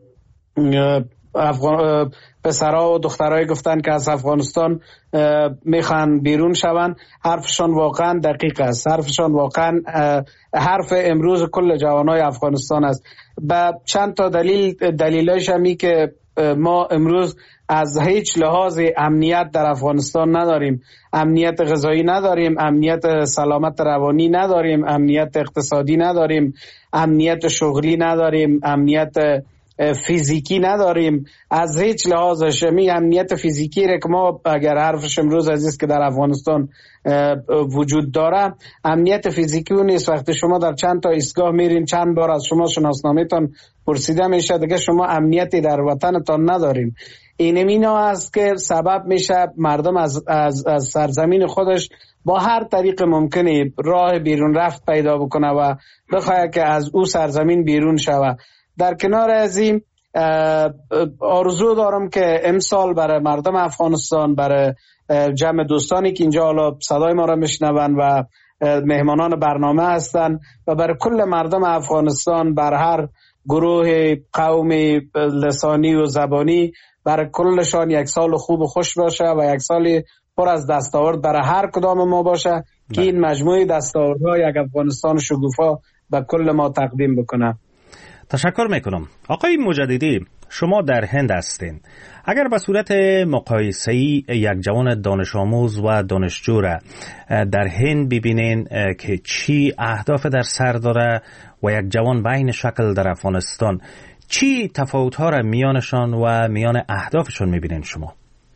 پسرها و دخترای گفتن که از افغانستان میخوان بیرون شون. حرفشان واقعا دقیق است، حرفشان واقعا حرف امروز کل جوانای افغانستان است. با چند تا دلیلش همی که ما امروز از هیچ لحاظ امنیت در افغانستان نداریم، امنیت غذایی نداریم، امنیت سلامت روانی نداریم، امنیت اقتصادی نداریم، امنیت شغلی نداریم، امنیت فیزیکی نداریم. از هیچ لحاظش می امنیت فیزیکی را که ما اگر حرفش امروز عزیز که در افغانستان وجود داره، امنیت فیزیکی اون نیست. وقتی شما در چند تا ایستگاه میرین چند بار از شما شناسنامه‌تان پرسیده میشه، دیگه شما امنیتی در وطنتان ندارین. این مینا است که سبب میشه مردم از سرزمین خودش با هر طریق ممکنی راه بیرون رفت پیدا بکنه و بخواه که از او سرزمین بیرون شوه. در کنار از این آرزو دارم که امسال برای مردم افغانستان، برای جمع دوستانی که اینجا حالا صدای ما را میشنون و مهمانان برنامه هستند و برای کل مردم افغانستان، بر هر گروه قومی لسانی و زبانی، برای کلشان یک سال خوب و خوش باشه و یک سال پر از دستاورد برای هر کدام ما باشه که این مجموعه دستاوردها یک افغانستان شگوفا به کل ما تقدیم بکنه. تشکر میکنم. آقای مجددی، شما در هند هستین. اگر به صورت مقایسه‌ای یک جوان دانش آموز و دانشجو را در هند ببینین که چی اهداف در سر داره و یک جوان بین شکل در افغانستان، چی تفاوت‌ها را میانشان و میان اهدافشون میبینین شما؟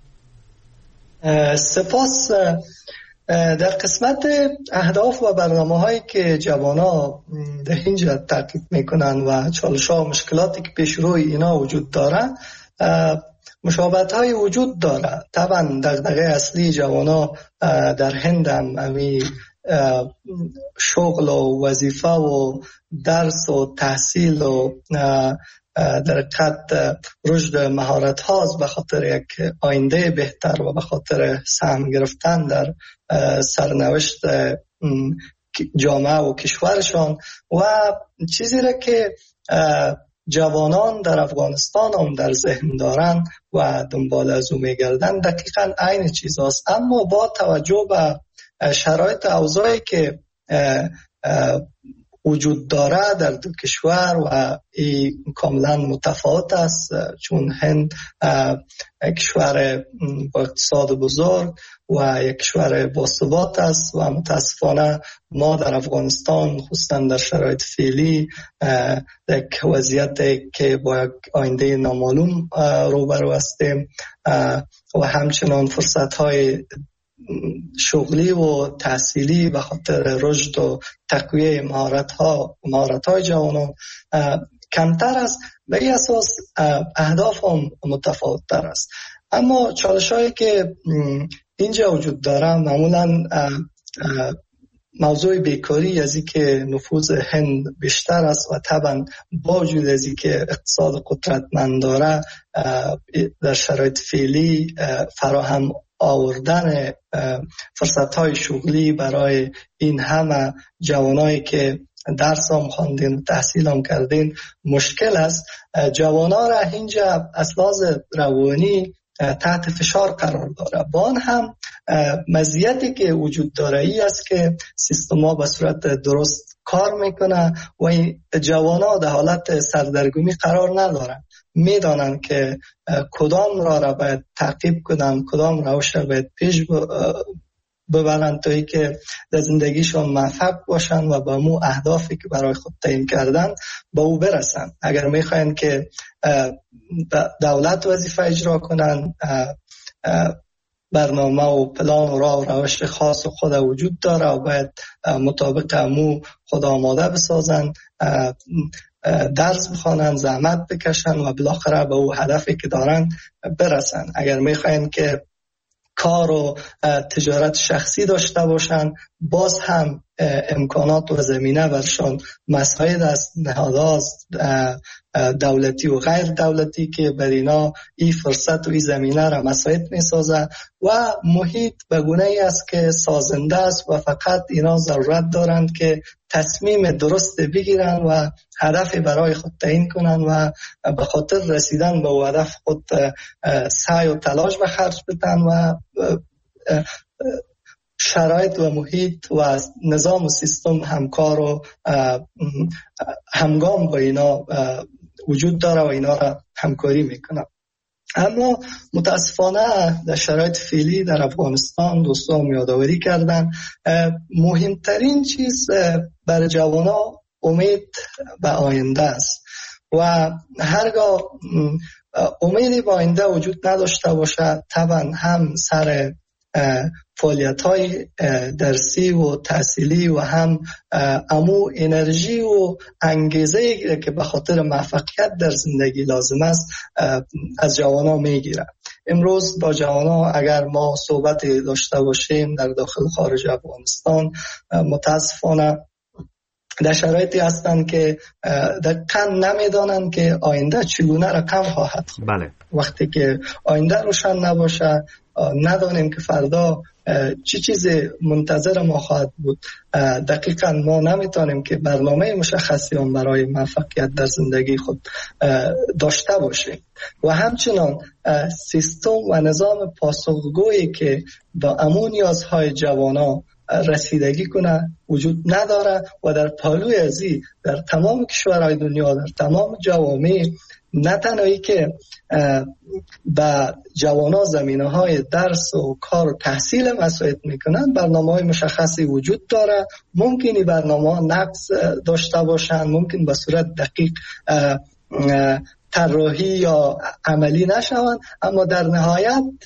سپاس. در قسمت اهداف و برنامه هایی که جوانا در اینجا تاکید میکنن و چالش ها و مشکلاتی که پیش روی اینا وجود داره، مشابهت های وجود داره. طبعا دغدغه اصلی جوانا در هند هم شغل و وظیفه و درس و تحصیل و در حقیقت رشد مهارت هاست، به خاطر یک آینده بهتر و به خاطر سهم گرفتن در سرنوشت جامعه و کشورشان. و چیزی را که جوانان در افغانستان هم در ذهن دارن و دنبال از او میگردن دقیقاً عین چیز هست، اما با توجه به شرایط اوضاعی که وجود داره در دو کشور و این کاملا متفاوت است، چون هند کشور با اقتصاد بزرگ و یک کشور باثبات است و متاسفانه ما در افغانستان خصوصا در شرایط فعلی یک وضعیت که با یک آینده نامعلوم روبرو هستیم و همچنان فرصت‌های شغلی و تحصیلی به خاطر رشد و تقویه مهارت‌های جوانان کمتر است. به این اساس اهداف هم متفاوت‌تر است. اما چالش‌هایی که اینجا وجود داره معمولاً موضوع بیکاری، از این که نفوذ هند بیشتر است و طبعا با وجود از این که اقتصاد قدرتمند داره در شرایط فعلی فراهم آوردن فرصت‌های شغلی برای این همه جوانایی که درس هم خواندین تحصیل هم کردین مشکل است. جوانا را اینجا از لحاظ روانی تحت فشار قرار داره. با آن هم مزیتی که وجود داره ای است که سیستما به صورت درست کار میکنه و جوانا در حالت سردرگمی قرار ندارن. میدانن که کدام را باید تعقیب کنن، کدام روش را باید پیش ببرن تا ای که در زندگیشون موفق باشن و با مو اهدافی که برای خود تعیین کردن با او برسن. اگر میخواین که دولت وظیفه اجرا کنن، برنامه و پلان و راه و روش خاص خود وجود داره و باید مطابق مو خود آماده بسازن، درس بخوانن، زحمت بکشن و بالاخره به او هدفی که دارن برسن. اگر میخواین که کار و تجارت شخصی داشته باشن، باز هم امکانات و زمینه برشان مساعد است، نهادها دولتی و غیر دولتی که بر اینا این فرصت و این زمینه را مساعد می سازه و محیط به گونه ای است که سازنده است و فقط اینا ضرورت دارند که تصمیم درست بگیرن و هدف برای خود تعیین کنن و به خاطر رسیدن به او هدف خود سعی و تلاش به خرج بدن و شرایط و محیط و نظام و سیستم همکار و همگام با اینا وجود داره و اینا را همکاری میکنه. اما متاسفانه در شرایط فعلی در افغانستان دوستان یادآوری کردن مهمترین چیز برای جوانا امید به آینده است و هرگاه امیدی به آینده وجود نداشته باشه طبعا هم سر فعالیت‌های درسی و تحصیلی و هم امو انرژی و انگیزه که به خاطر موفقیت در زندگی لازم است از جوانا میگیره. امروز با جوانا اگر ما صحبت داشته باشیم در داخل خارج افغانستان متاسفانه در شرایطی هستند که دقیقاً نمیدانند که آینده چگونه رقم خواهد. بله. وقتی که آینده روشن نباشه ندانیم که فردا چی چیز منتظر ما خواهد بود. دقیقاً ما نمیتونیم که برنامه مشخصی هم برای موفقیت در زندگی خود داشته باشیم و همچنان سیستم و نظام پاسخگویی که با امون نیازهای جوانا رسیدگی کنه وجود نداره و در پالوی ازی در تمام کشورهای دنیا در تمام جوامع نه تنهایی که به جوانا زمینه‌های درس و کار و تحصیل مساعد میکنن، برنامه‌های مشخصی وجود داره. ممکنی برنامه‌ها نقص داشته باشن، ممکن به صورت دقیق طراحی یا عملی نشوند، اما در نهایت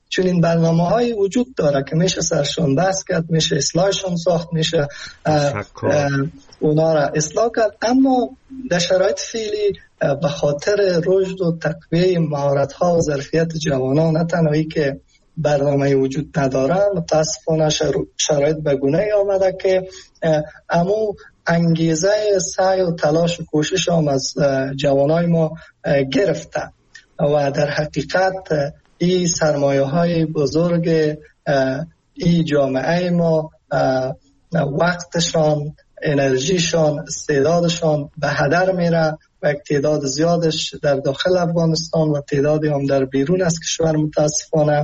چون این برنامه های وجود داره که میشه سرشون بحث کرد، میشه اصلاحشون ساخت، میشه اونا را اصلاح کرد. اما در شرایط فعلی به خاطر رشد و تقویه مهارت ها و ظرفیت جوانان، نه تنهایی که برنامه وجود نداره، متاسفانه شرایط به گونه آمده که امو انگیزه سعی و تلاش و کوشش هم از جوانای ما گرفته و در حقیقت این سرمایه های بزرگ این جامعه ما وقتشان، انرژیشان، استعدادشان به هدر میره و یک تعداد زیادش در داخل افغانستان و تعدادی هم در بیرون از کشور متاسفانه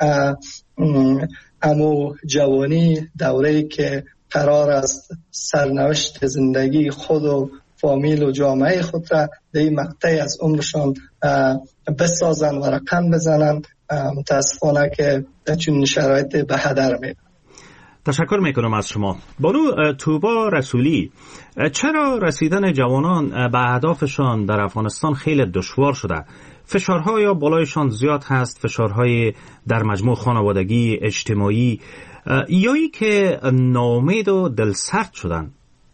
امو جوانی دوره‌ای که قرار است سرنوشت زندگی خود و فامیل و جامعه خود را در این مقطعی از عمرشان بسازن و رقم بزنن، متاسفانه که چون شرایط به هدر میره. تشکر میکنم از شما. بانو توبا رسولی، چرا رسیدن جوانان به اهدافشان در افغانستان خیلی دشوار شده؟ فشارهای یا بالایشان زیاد هست، فشارهای در مجموع خانوادگی، اجتماعی، یا ای که ناامید و دلسرد شدن؟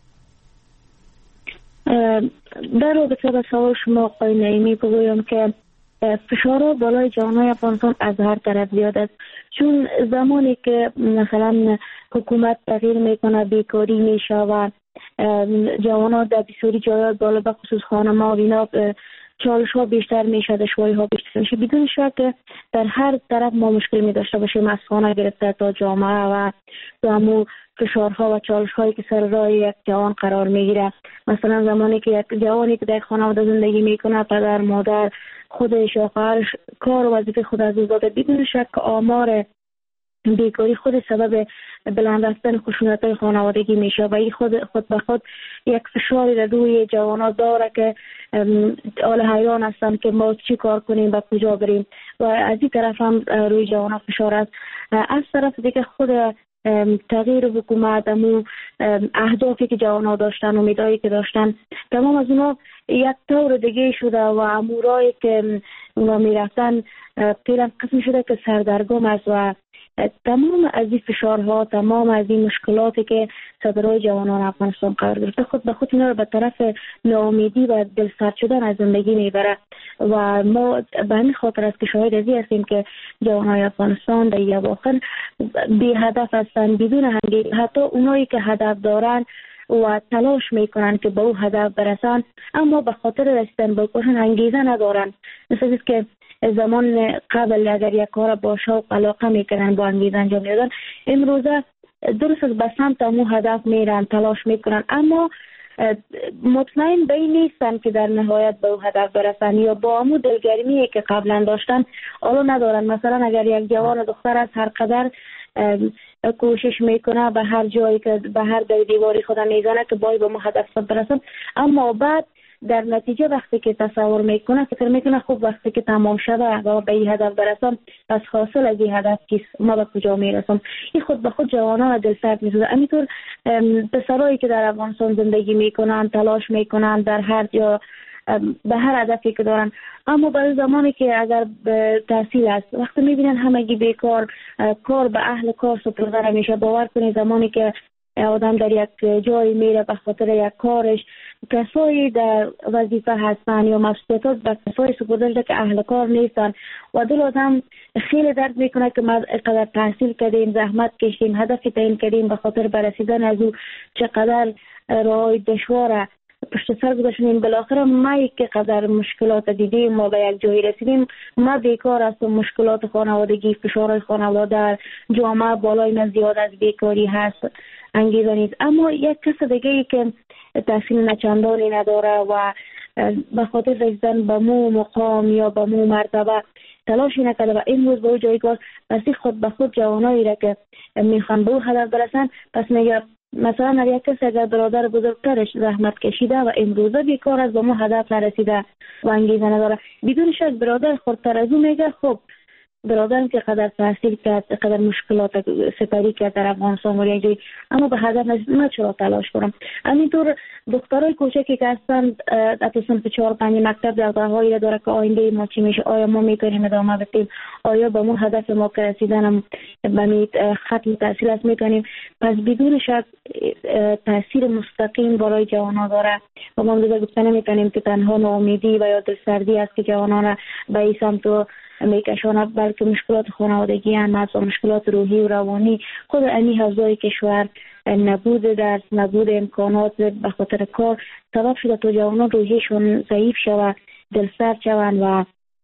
در رابطه با سوال شما آقای نعیمی بگویم که فشارها بالای جوانای افغانستان از هر طرف زیاد است. چون زمانی که مثلا حکومت تغییر میکنه، بیکاری میشه و جوانها در بسیاری جایات بالا به خصوص خانم‌ها و اینا چالش ها بیشتر میشه، دشواری ها بیشتر میشه. بدون شک در هر طرف ما مشکل می داشته باشیم، از خانه گرفته تا جامعه و همون فشارها و چالش هایی که سر راه یک جوان قرار میگیره. مثلا زمانی که یک جوانی که در خانواده زندگی میکنه، پدر، مادر، خودش و خواهرش کار و وظیفه خود از داده، بدون شک آمار بیکاری خود سبب بلند رفتن خشونت‌های خانوادگی میشه و این خود به خود یک فشاری در روی جوانان داره که حال حیران هستن که ما چی کار کنیم و کجا بریم و از این طرف هم روی جوانان فشار است. از طرف دیگه خود تغییر حکومت، اهدافی که جوانان داشتن، امیدهایی که داشتن، تمام از اونا یک طور دیگه شده و امورایی که اونا میرفتن فعلا قسم شده که سردرگم است و تمام از این فشارها، تمام از این مشکلاتی که صدرهای جوانان افغانستان قرار گرفته خود به خود اینا رو به طرف ناامیدی و دلسرد شدن از زندگی میبره و ما به همین خاطر است که شاهد ازی هستیم که جوانای افغانستان در این اواخر بی هدف هستن، بدون انگیزه. حتی اونایی که هدف دارن و تلاش میکنن که به او هدف برسن، اما به خاطر رسیدن به اون انگیزه ندارن. مثل که زمان قبل اگر یک کار با شوق علاقه میکنن، با انگیزه انجام میدادن، امروزه درست از به سمت امو هدف میرن، تلاش میکنن، اما مطمئن به این نیستن که در نهایت به او هدف برسن یا با امو دلگرمی که قبلا داشتن حالا ندارن. مثلا اگر یک جوان دختر از هر قدر کوشش میکنه به هر جایی که به هر دیواری خود میزنه که باید به ما هدف برسن، اما بعد در نتیجه وقتی که تصور میکنه فکر میکنه خب وقتی که تمام شده و به این هدف برسم پس حاصل از این هدف کیست، ما به کجا میرسم؟ این خود به خود جوانان دلسرد میسازه. همینطور پسرایی که در افغانستان زندگی میکنن، تلاش میکنن در هر جا به هر هدفی که دارن، اما برای زمانی که اگر تحصیل است وقتی میبینن همگی بیکار، کار به اهل کار سپرده میشه. باور کنید زمانی که آدم در یک جایی میره به خاطر یک کارش، کسایی در وظیفه هستن یا مسئولیتات به کسایی سپرده شده که اهل کار نیستن و دل آدم خیلی درد میکنه که ما قدر تحصیل کردیم، زحمت کشیم، هدفی تعیین کردیم، به خاطر برسیدن از او چقدر راه دشواره پشت سر گذاشتیم، بالاخره ما که قدر مشکلات دیدیم، ما به یک جایی رسیدیم، ما بیکار هستیم، مشکلات خانوادگی، فشارهای خانواده، جامعه بالای من زیاد از بیکاری هست، انگیزه نیست. اما یک کس دیگه ای که تحصیل نچندانی نداره و به خاطر رسیدن به مو مقام یا به مو مرتبه تلاشی نکرده و این روز به او جایگاه، پس خود به خود جوانایی را که میخوان به او هدف برسن، پس میگه مثلا یک کس اگر برادر بزرگترش زحمت کشیده و امروزه بیکار از به ما هدف نرسیده و انگیزه نداره، بدون شک برادر خودتر از او میگه خب برادرم که قدر تحصیل کرد، قدر مشکلات سپری کرد در افغانستان و یک اما به هدف نرسید، من چرا تلاش کنم؟ همینطور دخترای کوچکی که هستند در صنف 4-5 مکتب دغدغه‌هایی داره که آینده ما چی میشه، آیا ما میتونیم ادامه بدیم، آیا به اون هدف ما که رسیدن به ختم تحصیل است میتونیم. پس بدون شک تاثیر مستقیم برای جوانان داره و ما دیگه گفته نمیتونیم که تنها ناامیدی و یا دلسردی است که جوانان به این سمت میکشانه، بلکه مشکلات خانوادگی هم هست و مشکلات روحی و روانی. خود امی حوزه‌ای کشور نبود درس، نبود امکانات به خاطر کار سبب شده تا جوانان روحیشون ضعیف شود، دلسرد شوند و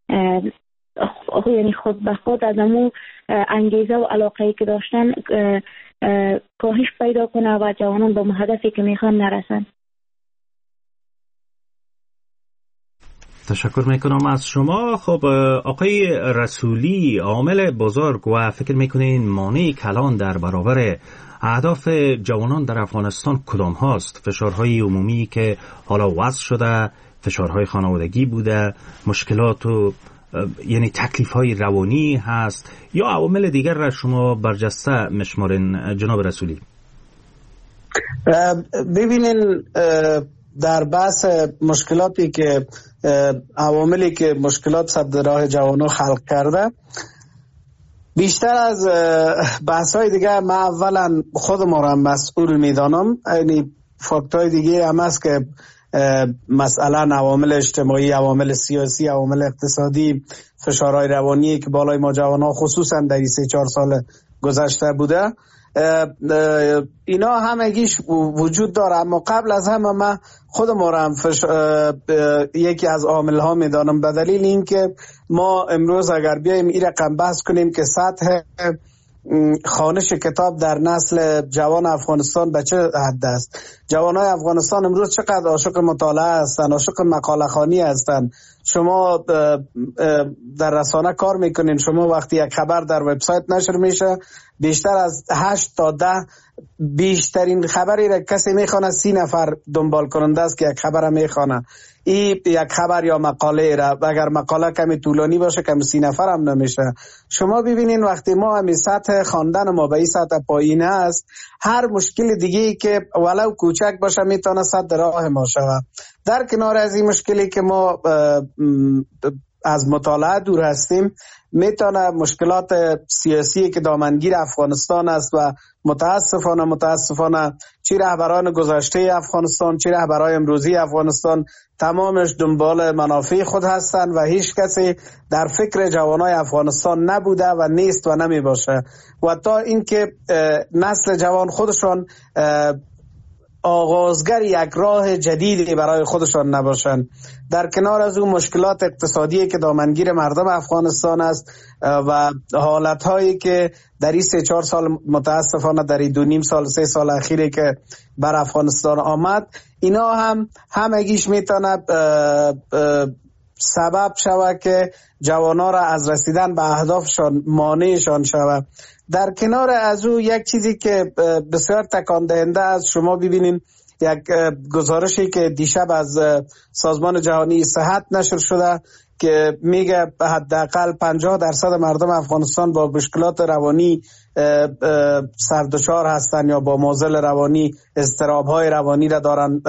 یعنی خود به خود از امو انگیزه و علاقه‌ای که داشتن کاهش پیدا کنه و جوانان به هدفی که میخوان نرسن. تشکر میکنم از شما. خب آقای رسولی، عامل بزرگ و فکر میکنین مانع کلان در برابر اهداف جوانان در افغانستان کدام هاست؟ فشارهای عمومی که حالا وضع شده، فشارهای خانوادگی بوده، مشکلات و یعنی تکلیف‌های روانی هست یا عوامل دیگر را شما برجسته میشمارین جناب رسولی؟ ببینین در بحث مشکلاتی که عواملی که مشکلات صد راه جوانو خلق کرده، بیشتر از بحث‌های دیگه من اولا خودم را مسئول میدانم. یعنی فاکتورهای دیگه هم هست که مثلا عوامل اجتماعی، عوامل سیاسی، عوامل اقتصادی، فشارهای روانی که بالای ما جوان‌ها خصوصا در 3-4 سال گذشته بوده، اینا همگیش وجود داره. اما قبل از همه من خودم را هم یکی از عامل ها میدانم، به دلیل این که ما امروز اگر بیایم این رقم بحث کنیم که سطح خوانش کتاب در نسل جوان افغانستان به چه حد است، جوانای افغانستان امروز چقدر عاشق مطالعه هستند، عاشق مقاله خوانی هستند. شما در رسانه کار میکنین، شما وقتی یک خبر در وبسایت نشر میشه، بیشتر از 8 تا 10 بیشترین خبری را کسی میخونه 30 نفر دنبال کننده است که یک خبر میخونه. این یک خبر یا مقاله را، اگر مقاله کمی طولانی باشه کمی 30 نفر هم نمیشه. شما ببینین وقتی ما همین سطح خواندن ما به این سطح پایینه است، هر مشکل دیگه‌ای که ولو کوچک باشه میتونه صد راه ما شود. در کنار از این مشکلی که ما از مطالعه دور هستیم، میتونه مشکلات سیاسی که دامنگیر افغانستان است و متاسفانه چی رهبران گذشته افغانستان چی رهبران امروزی افغانستان تمامش دنبال منافع خود هستند و هیچ کسی در فکر جوانای افغانستان نبوده و نیست و نمی باشه، و تا اینکه نسل جوان خودشان آغازگر یک راه جدیدی برای خودشان نباشند. در کنار از اون مشکلات اقتصادی که دامنگیر مردم افغانستان است و حالتهایی که در این 3-4 سال متاسفانه در این 2.5 سال 3 سال اخیری که بر افغانستان آمد، اینا هم همگیش میتونه سبب شود که جوانا را از رسیدن به اهدافشان مانعشان شود. در کنار از او یک چیزی که بسیار تکان دهنده است، شما ببینید یک گزارشی که دیشب از سازمان جهانی صحت نشر شده که میگه حداقل 50% مردم افغانستان با مشکلات روانی سردشار هستن یا با معضل روانی، اضطراب‌های روانی را دارن.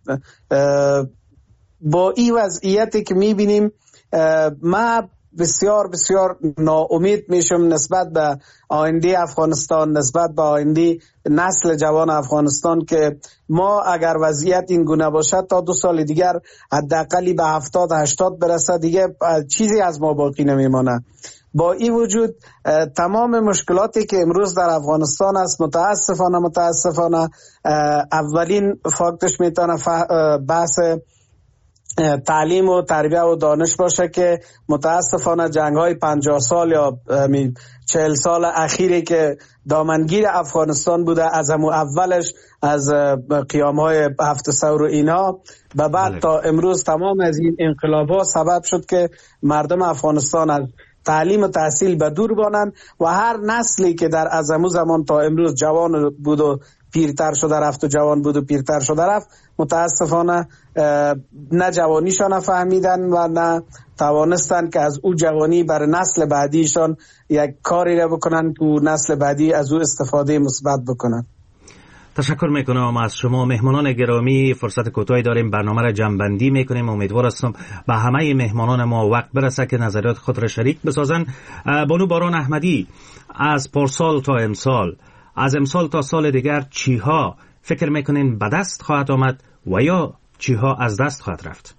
با این وضعیتی که میبینیم ما بسیار ناامید میشم نسبت به آینده افغانستان، نسبت به آینده نسل جوان افغانستان که ما اگر وضعیت این گونه باشد تا 2 سال دیگر حداقلی به 70-80 برسه دیگه چیزی از ما باقی نمیمانه. با این وجود تمام مشکلاتی که امروز در افغانستان است متاسفانه اولین فاکتش میتونه بحث تعلیم و تربیه و دانش باشه که متاسفانه جنگ‌های 50 سال یا 40 سال اخیری که دامنگیر افغانستان بوده، از همون اولش از قیام‌های 7 ثور و اینها و بعد تا امروز تمام از این انقلاب‌ها سبب شد که مردم افغانستان از تعلیم و تحصیل به دور بانند و هر نسلی که در از همون زمان تا امروز جوان بود و پیرتر شده رفت و جوان بود و پیرتر شده رفت. متاسفانه نه جوانیشان فهمیدن و نه توانستن که از او جوانی برای نسل بعدیشان یک کاری را بکنن که نسل بعدی از او استفاده مثبت بکنن. تشکر میکنم از شما مهمانان گرامی. فرصت کوتاهی داریم، برنامه را جمع‌بندی میکنیم. امیدوار هستم به همه مهمانان ما وقت برسه که نظریات خود را شریک بسازن. بانو باران احمدی، از پارسال تا امسال، از امسال تا سال دیگر چیها فکر میکنین به دست خواهد آمد و یا چیها از دست خواهد رفت؟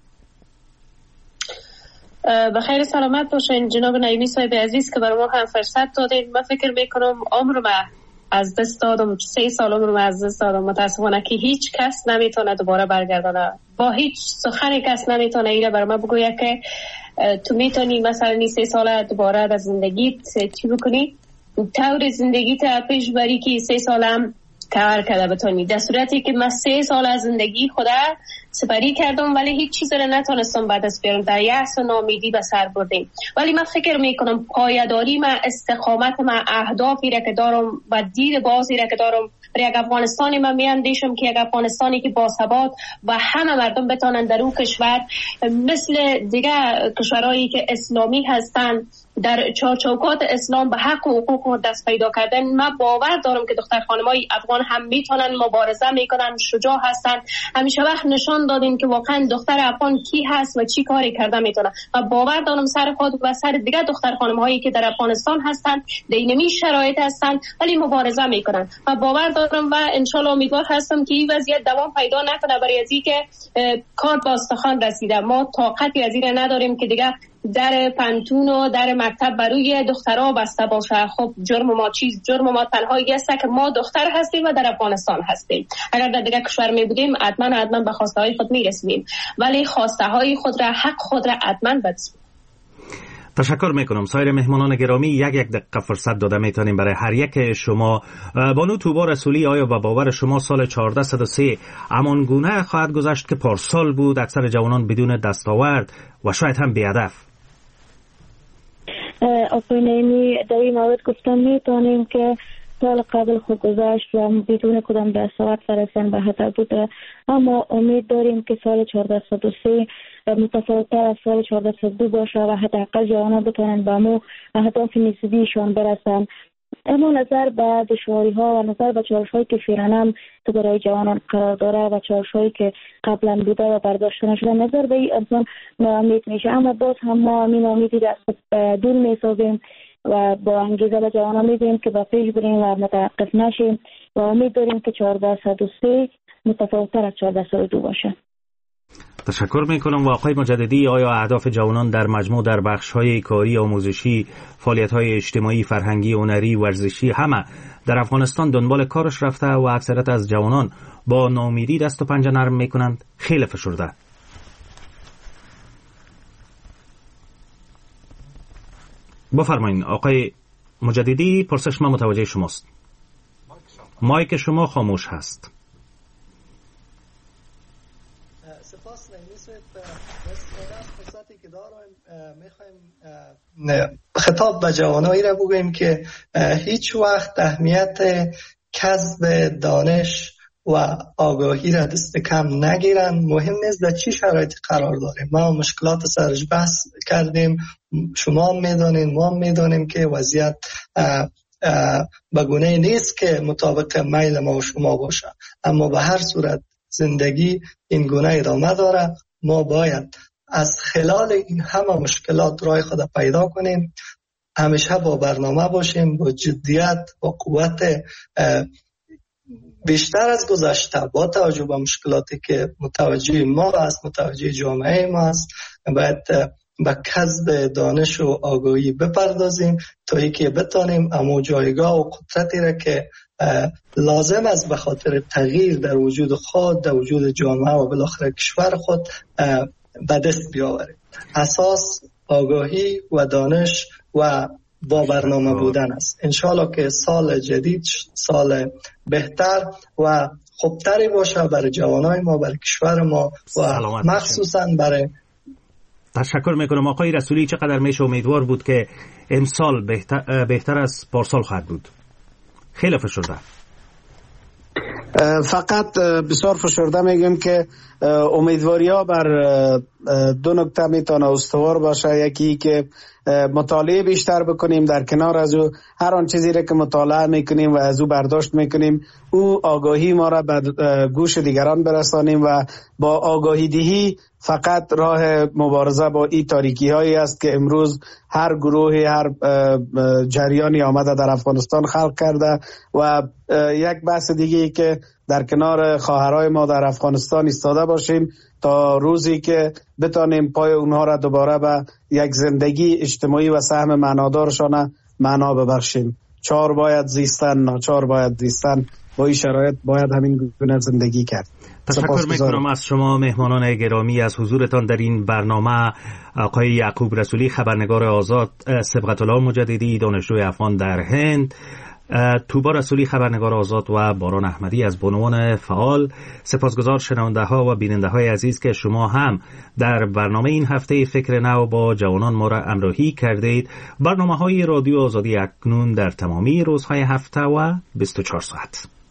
بخیر سلامت باشین جناب نعیمی صاحب عزیز که برای ما هم فرصت دادین. من فکر میکنم عمر ما از دست دادم، 3 سال عمر از دست دادم. متاسفانه که هیچ کس نمیتونه دوباره برگردانه، با هیچ سخنی کس نمیتونه ایره بر ما بگویه که تو میتونی مثلا 3 سال دوباره از زندگیت چی بکنی، طور زندگیت پیش بری که 3 سالم کار کرده بتونی. در صورتی که من 3 سال از زندگی خدا سپری کردم ولی هیچ چیز رو نتونستم بعد از بیارم، در یأس و ناامیدی به سر بردیم. ولی من فکر میکنم پایداری من، استقامت من، اهدافی را که دارم و دید بازی را که دارم برای یک افغانستانی من میاندیشم که یک افغانستانی که باثبات و همه مردم بتونن در اون کشور مثل دیگه کشورهایی که اسلامی هستند در چارچوکات اسلام به حق و حقوق دست پیدا کردن. من باور دارم که دختر خانمای افغان هم میتونن مبارزه میکنن، شجاع هستن. همیشه وقت نشان دادین که واقعا دختر افغان کی هست و چی کاری کرده میتونه. و باور دارم سر خود و سر دیگه دختر خانمهایی که در افغانستان هستن دینمی شرایط هستن ولی مبارزه میکنن. و باور دارم و انشالله امیدوار هستم که این وضعیت دوام پیدا نکنه، برای از اینکه کار به استخوان رسیده. ما طاقتی از این نداریم که دیگه در پنتون و در مکتب برای دخترها بسته باشه. خب جرم ما تنها است که ما دختر هستیم و در افغانستان هستیم. اگر در دیگه کشور می بودیم حتما به خواسته های خود می رسیدیم، ولی خواسته های خود را، حق خود را حتما بدیم. تشکر میکنم. سایر مهمانان گرامی یک دقیقه فرصت داده میتونیم برای هر یک شما. بانو توبا رسولی، آیا با باور شما سال 1403 همان گونه خواهد گذشت که پارسال بود، اکثر جوانان بدون دستاورد و شاید هم بی‌هدف؟ آقای نعیمی، در این مورد گفتم میتونیم که سال قبل خود گذشت و بدون کدام دستاورد فرستن به خطر بوده، اما امید داریم که سال 1403 متفاوت‌تر از سال 1402 باشه و حداقل جوانان بتونن به مو اهداف نسبیشان برسن. اما نظر به دشواری‌ها و نظر به چالش‌هایی که فعلا هم تو برای جوانان قرار داره و چالش‌هایی که قبلا بوده و برداشت نشده، نظر به این انسان ناامید میشه. اما باز هم ما همین امیدی را دور میسازیم و با انگیزه به جوانان میگیم که با پیش بریم و متوقف نشیم و امید داریم که 1403 متفاوت‌تر از 1402 باشه. تشکر میکنم. و آقای مجددی، آیا اهداف جوانان در مجموع در بخش‌های کاری، آموزشی، فعالیت‌های اجتماعی، فرهنگی، هنری، ورزشی همه در افغانستان دنبال کارش رفته و اکثریت از جوانان با ناامیدی دست و پنجه نرم میکنند؟ خیلی فشرده. بفرمایید آقای مجددی، پرسش ما متوجه شماست. مایک شما خاموش هست. سپاس نمی‌سید. فرصتی که دارم میخوایم خطاب به جوانایی را بگوییم که هیچ وقت اهمیت کسب دانش و آگاهی را دست کم نگیرن. مهم نیست در چی شرایطی قرار داریم. ما مشکلات سرش بحث کردیم، شما میدانین، ما میدانیم که وضعیت به گونه نیست که مطابق میل ما و شما باشه، اما به هر صورت زندگی این گونه ادامه داره. ما باید از خلال این همه مشکلات راه خود پیدا کنیم، همیشه با برنامه باشیم، با جدیت، با قوت بیشتر از گذشته، با توجه به مشکلاتی که متوجه ما است، متوجه جامعه ما است، باید به کسب دانش و آگاهی بپردازیم تا اینکه بتانیم اما جایگاه و قدرتی را که لازم است به خاطر تغییر در وجود خود، در وجود جامعه و بالاخره کشور خود به دست بیاوریم. اساس آگاهی و دانش و با برنامه بودن است. انشالله که سال جدید سال بهتر و خوبتری باشه برای جوانای ما، برای کشور ما و مخصوصا برای. تشکر میکنم. آقای رسولی، چقدر میشه امیدوار بود که امسال بهتر از پارسال خواهد بود؟ خیلی فشرده. فقط بسیار فشرده میگم که امیدواری ها بر دو نکته میتونه استوار باشه. یکی که مطالعه بیشتر بکنیم، در کنار از او هر آن چیزی را که مطالعه میکنیم و از او برداشت میکنیم او آگاهی ما را به گوش دیگران برسانیم و با آگاهی دهی فقط راه مبارزه با این تاریکی هایی است که امروز هر گروهی هر جریانی آمده در افغانستان خلق کرده. و یک بحث دیگه که در کنار خواهرای ما در افغانستان ایستاده باشیم تا روزی که بتانیم پای اونها را دوباره به یک زندگی اجتماعی و سهم معنادارشان معنا ببخشیم. چار باید زیستن، ناچار باید زیستن، با این شرایط باید همین گونه زندگی کرد. تشکر میکنم از شما مهمانان گرامی از حضورتان در این برنامه. آقای یعقوب رسولی خبرنگار آزاد، سبقت الله مجددی دانشجوی افغان در هند، توبا رسولی خبرنگار آزاد و باران احمدی از بانوان فعال. سپاسگزار شنونده ها و بیننده های عزیز که شما هم در برنامه این هفته فکر نو با جوانان ما را همراهی کردید. برنامه های رادیو آزادی اکنون در تمامی روزهای هفته و 24 ساعت.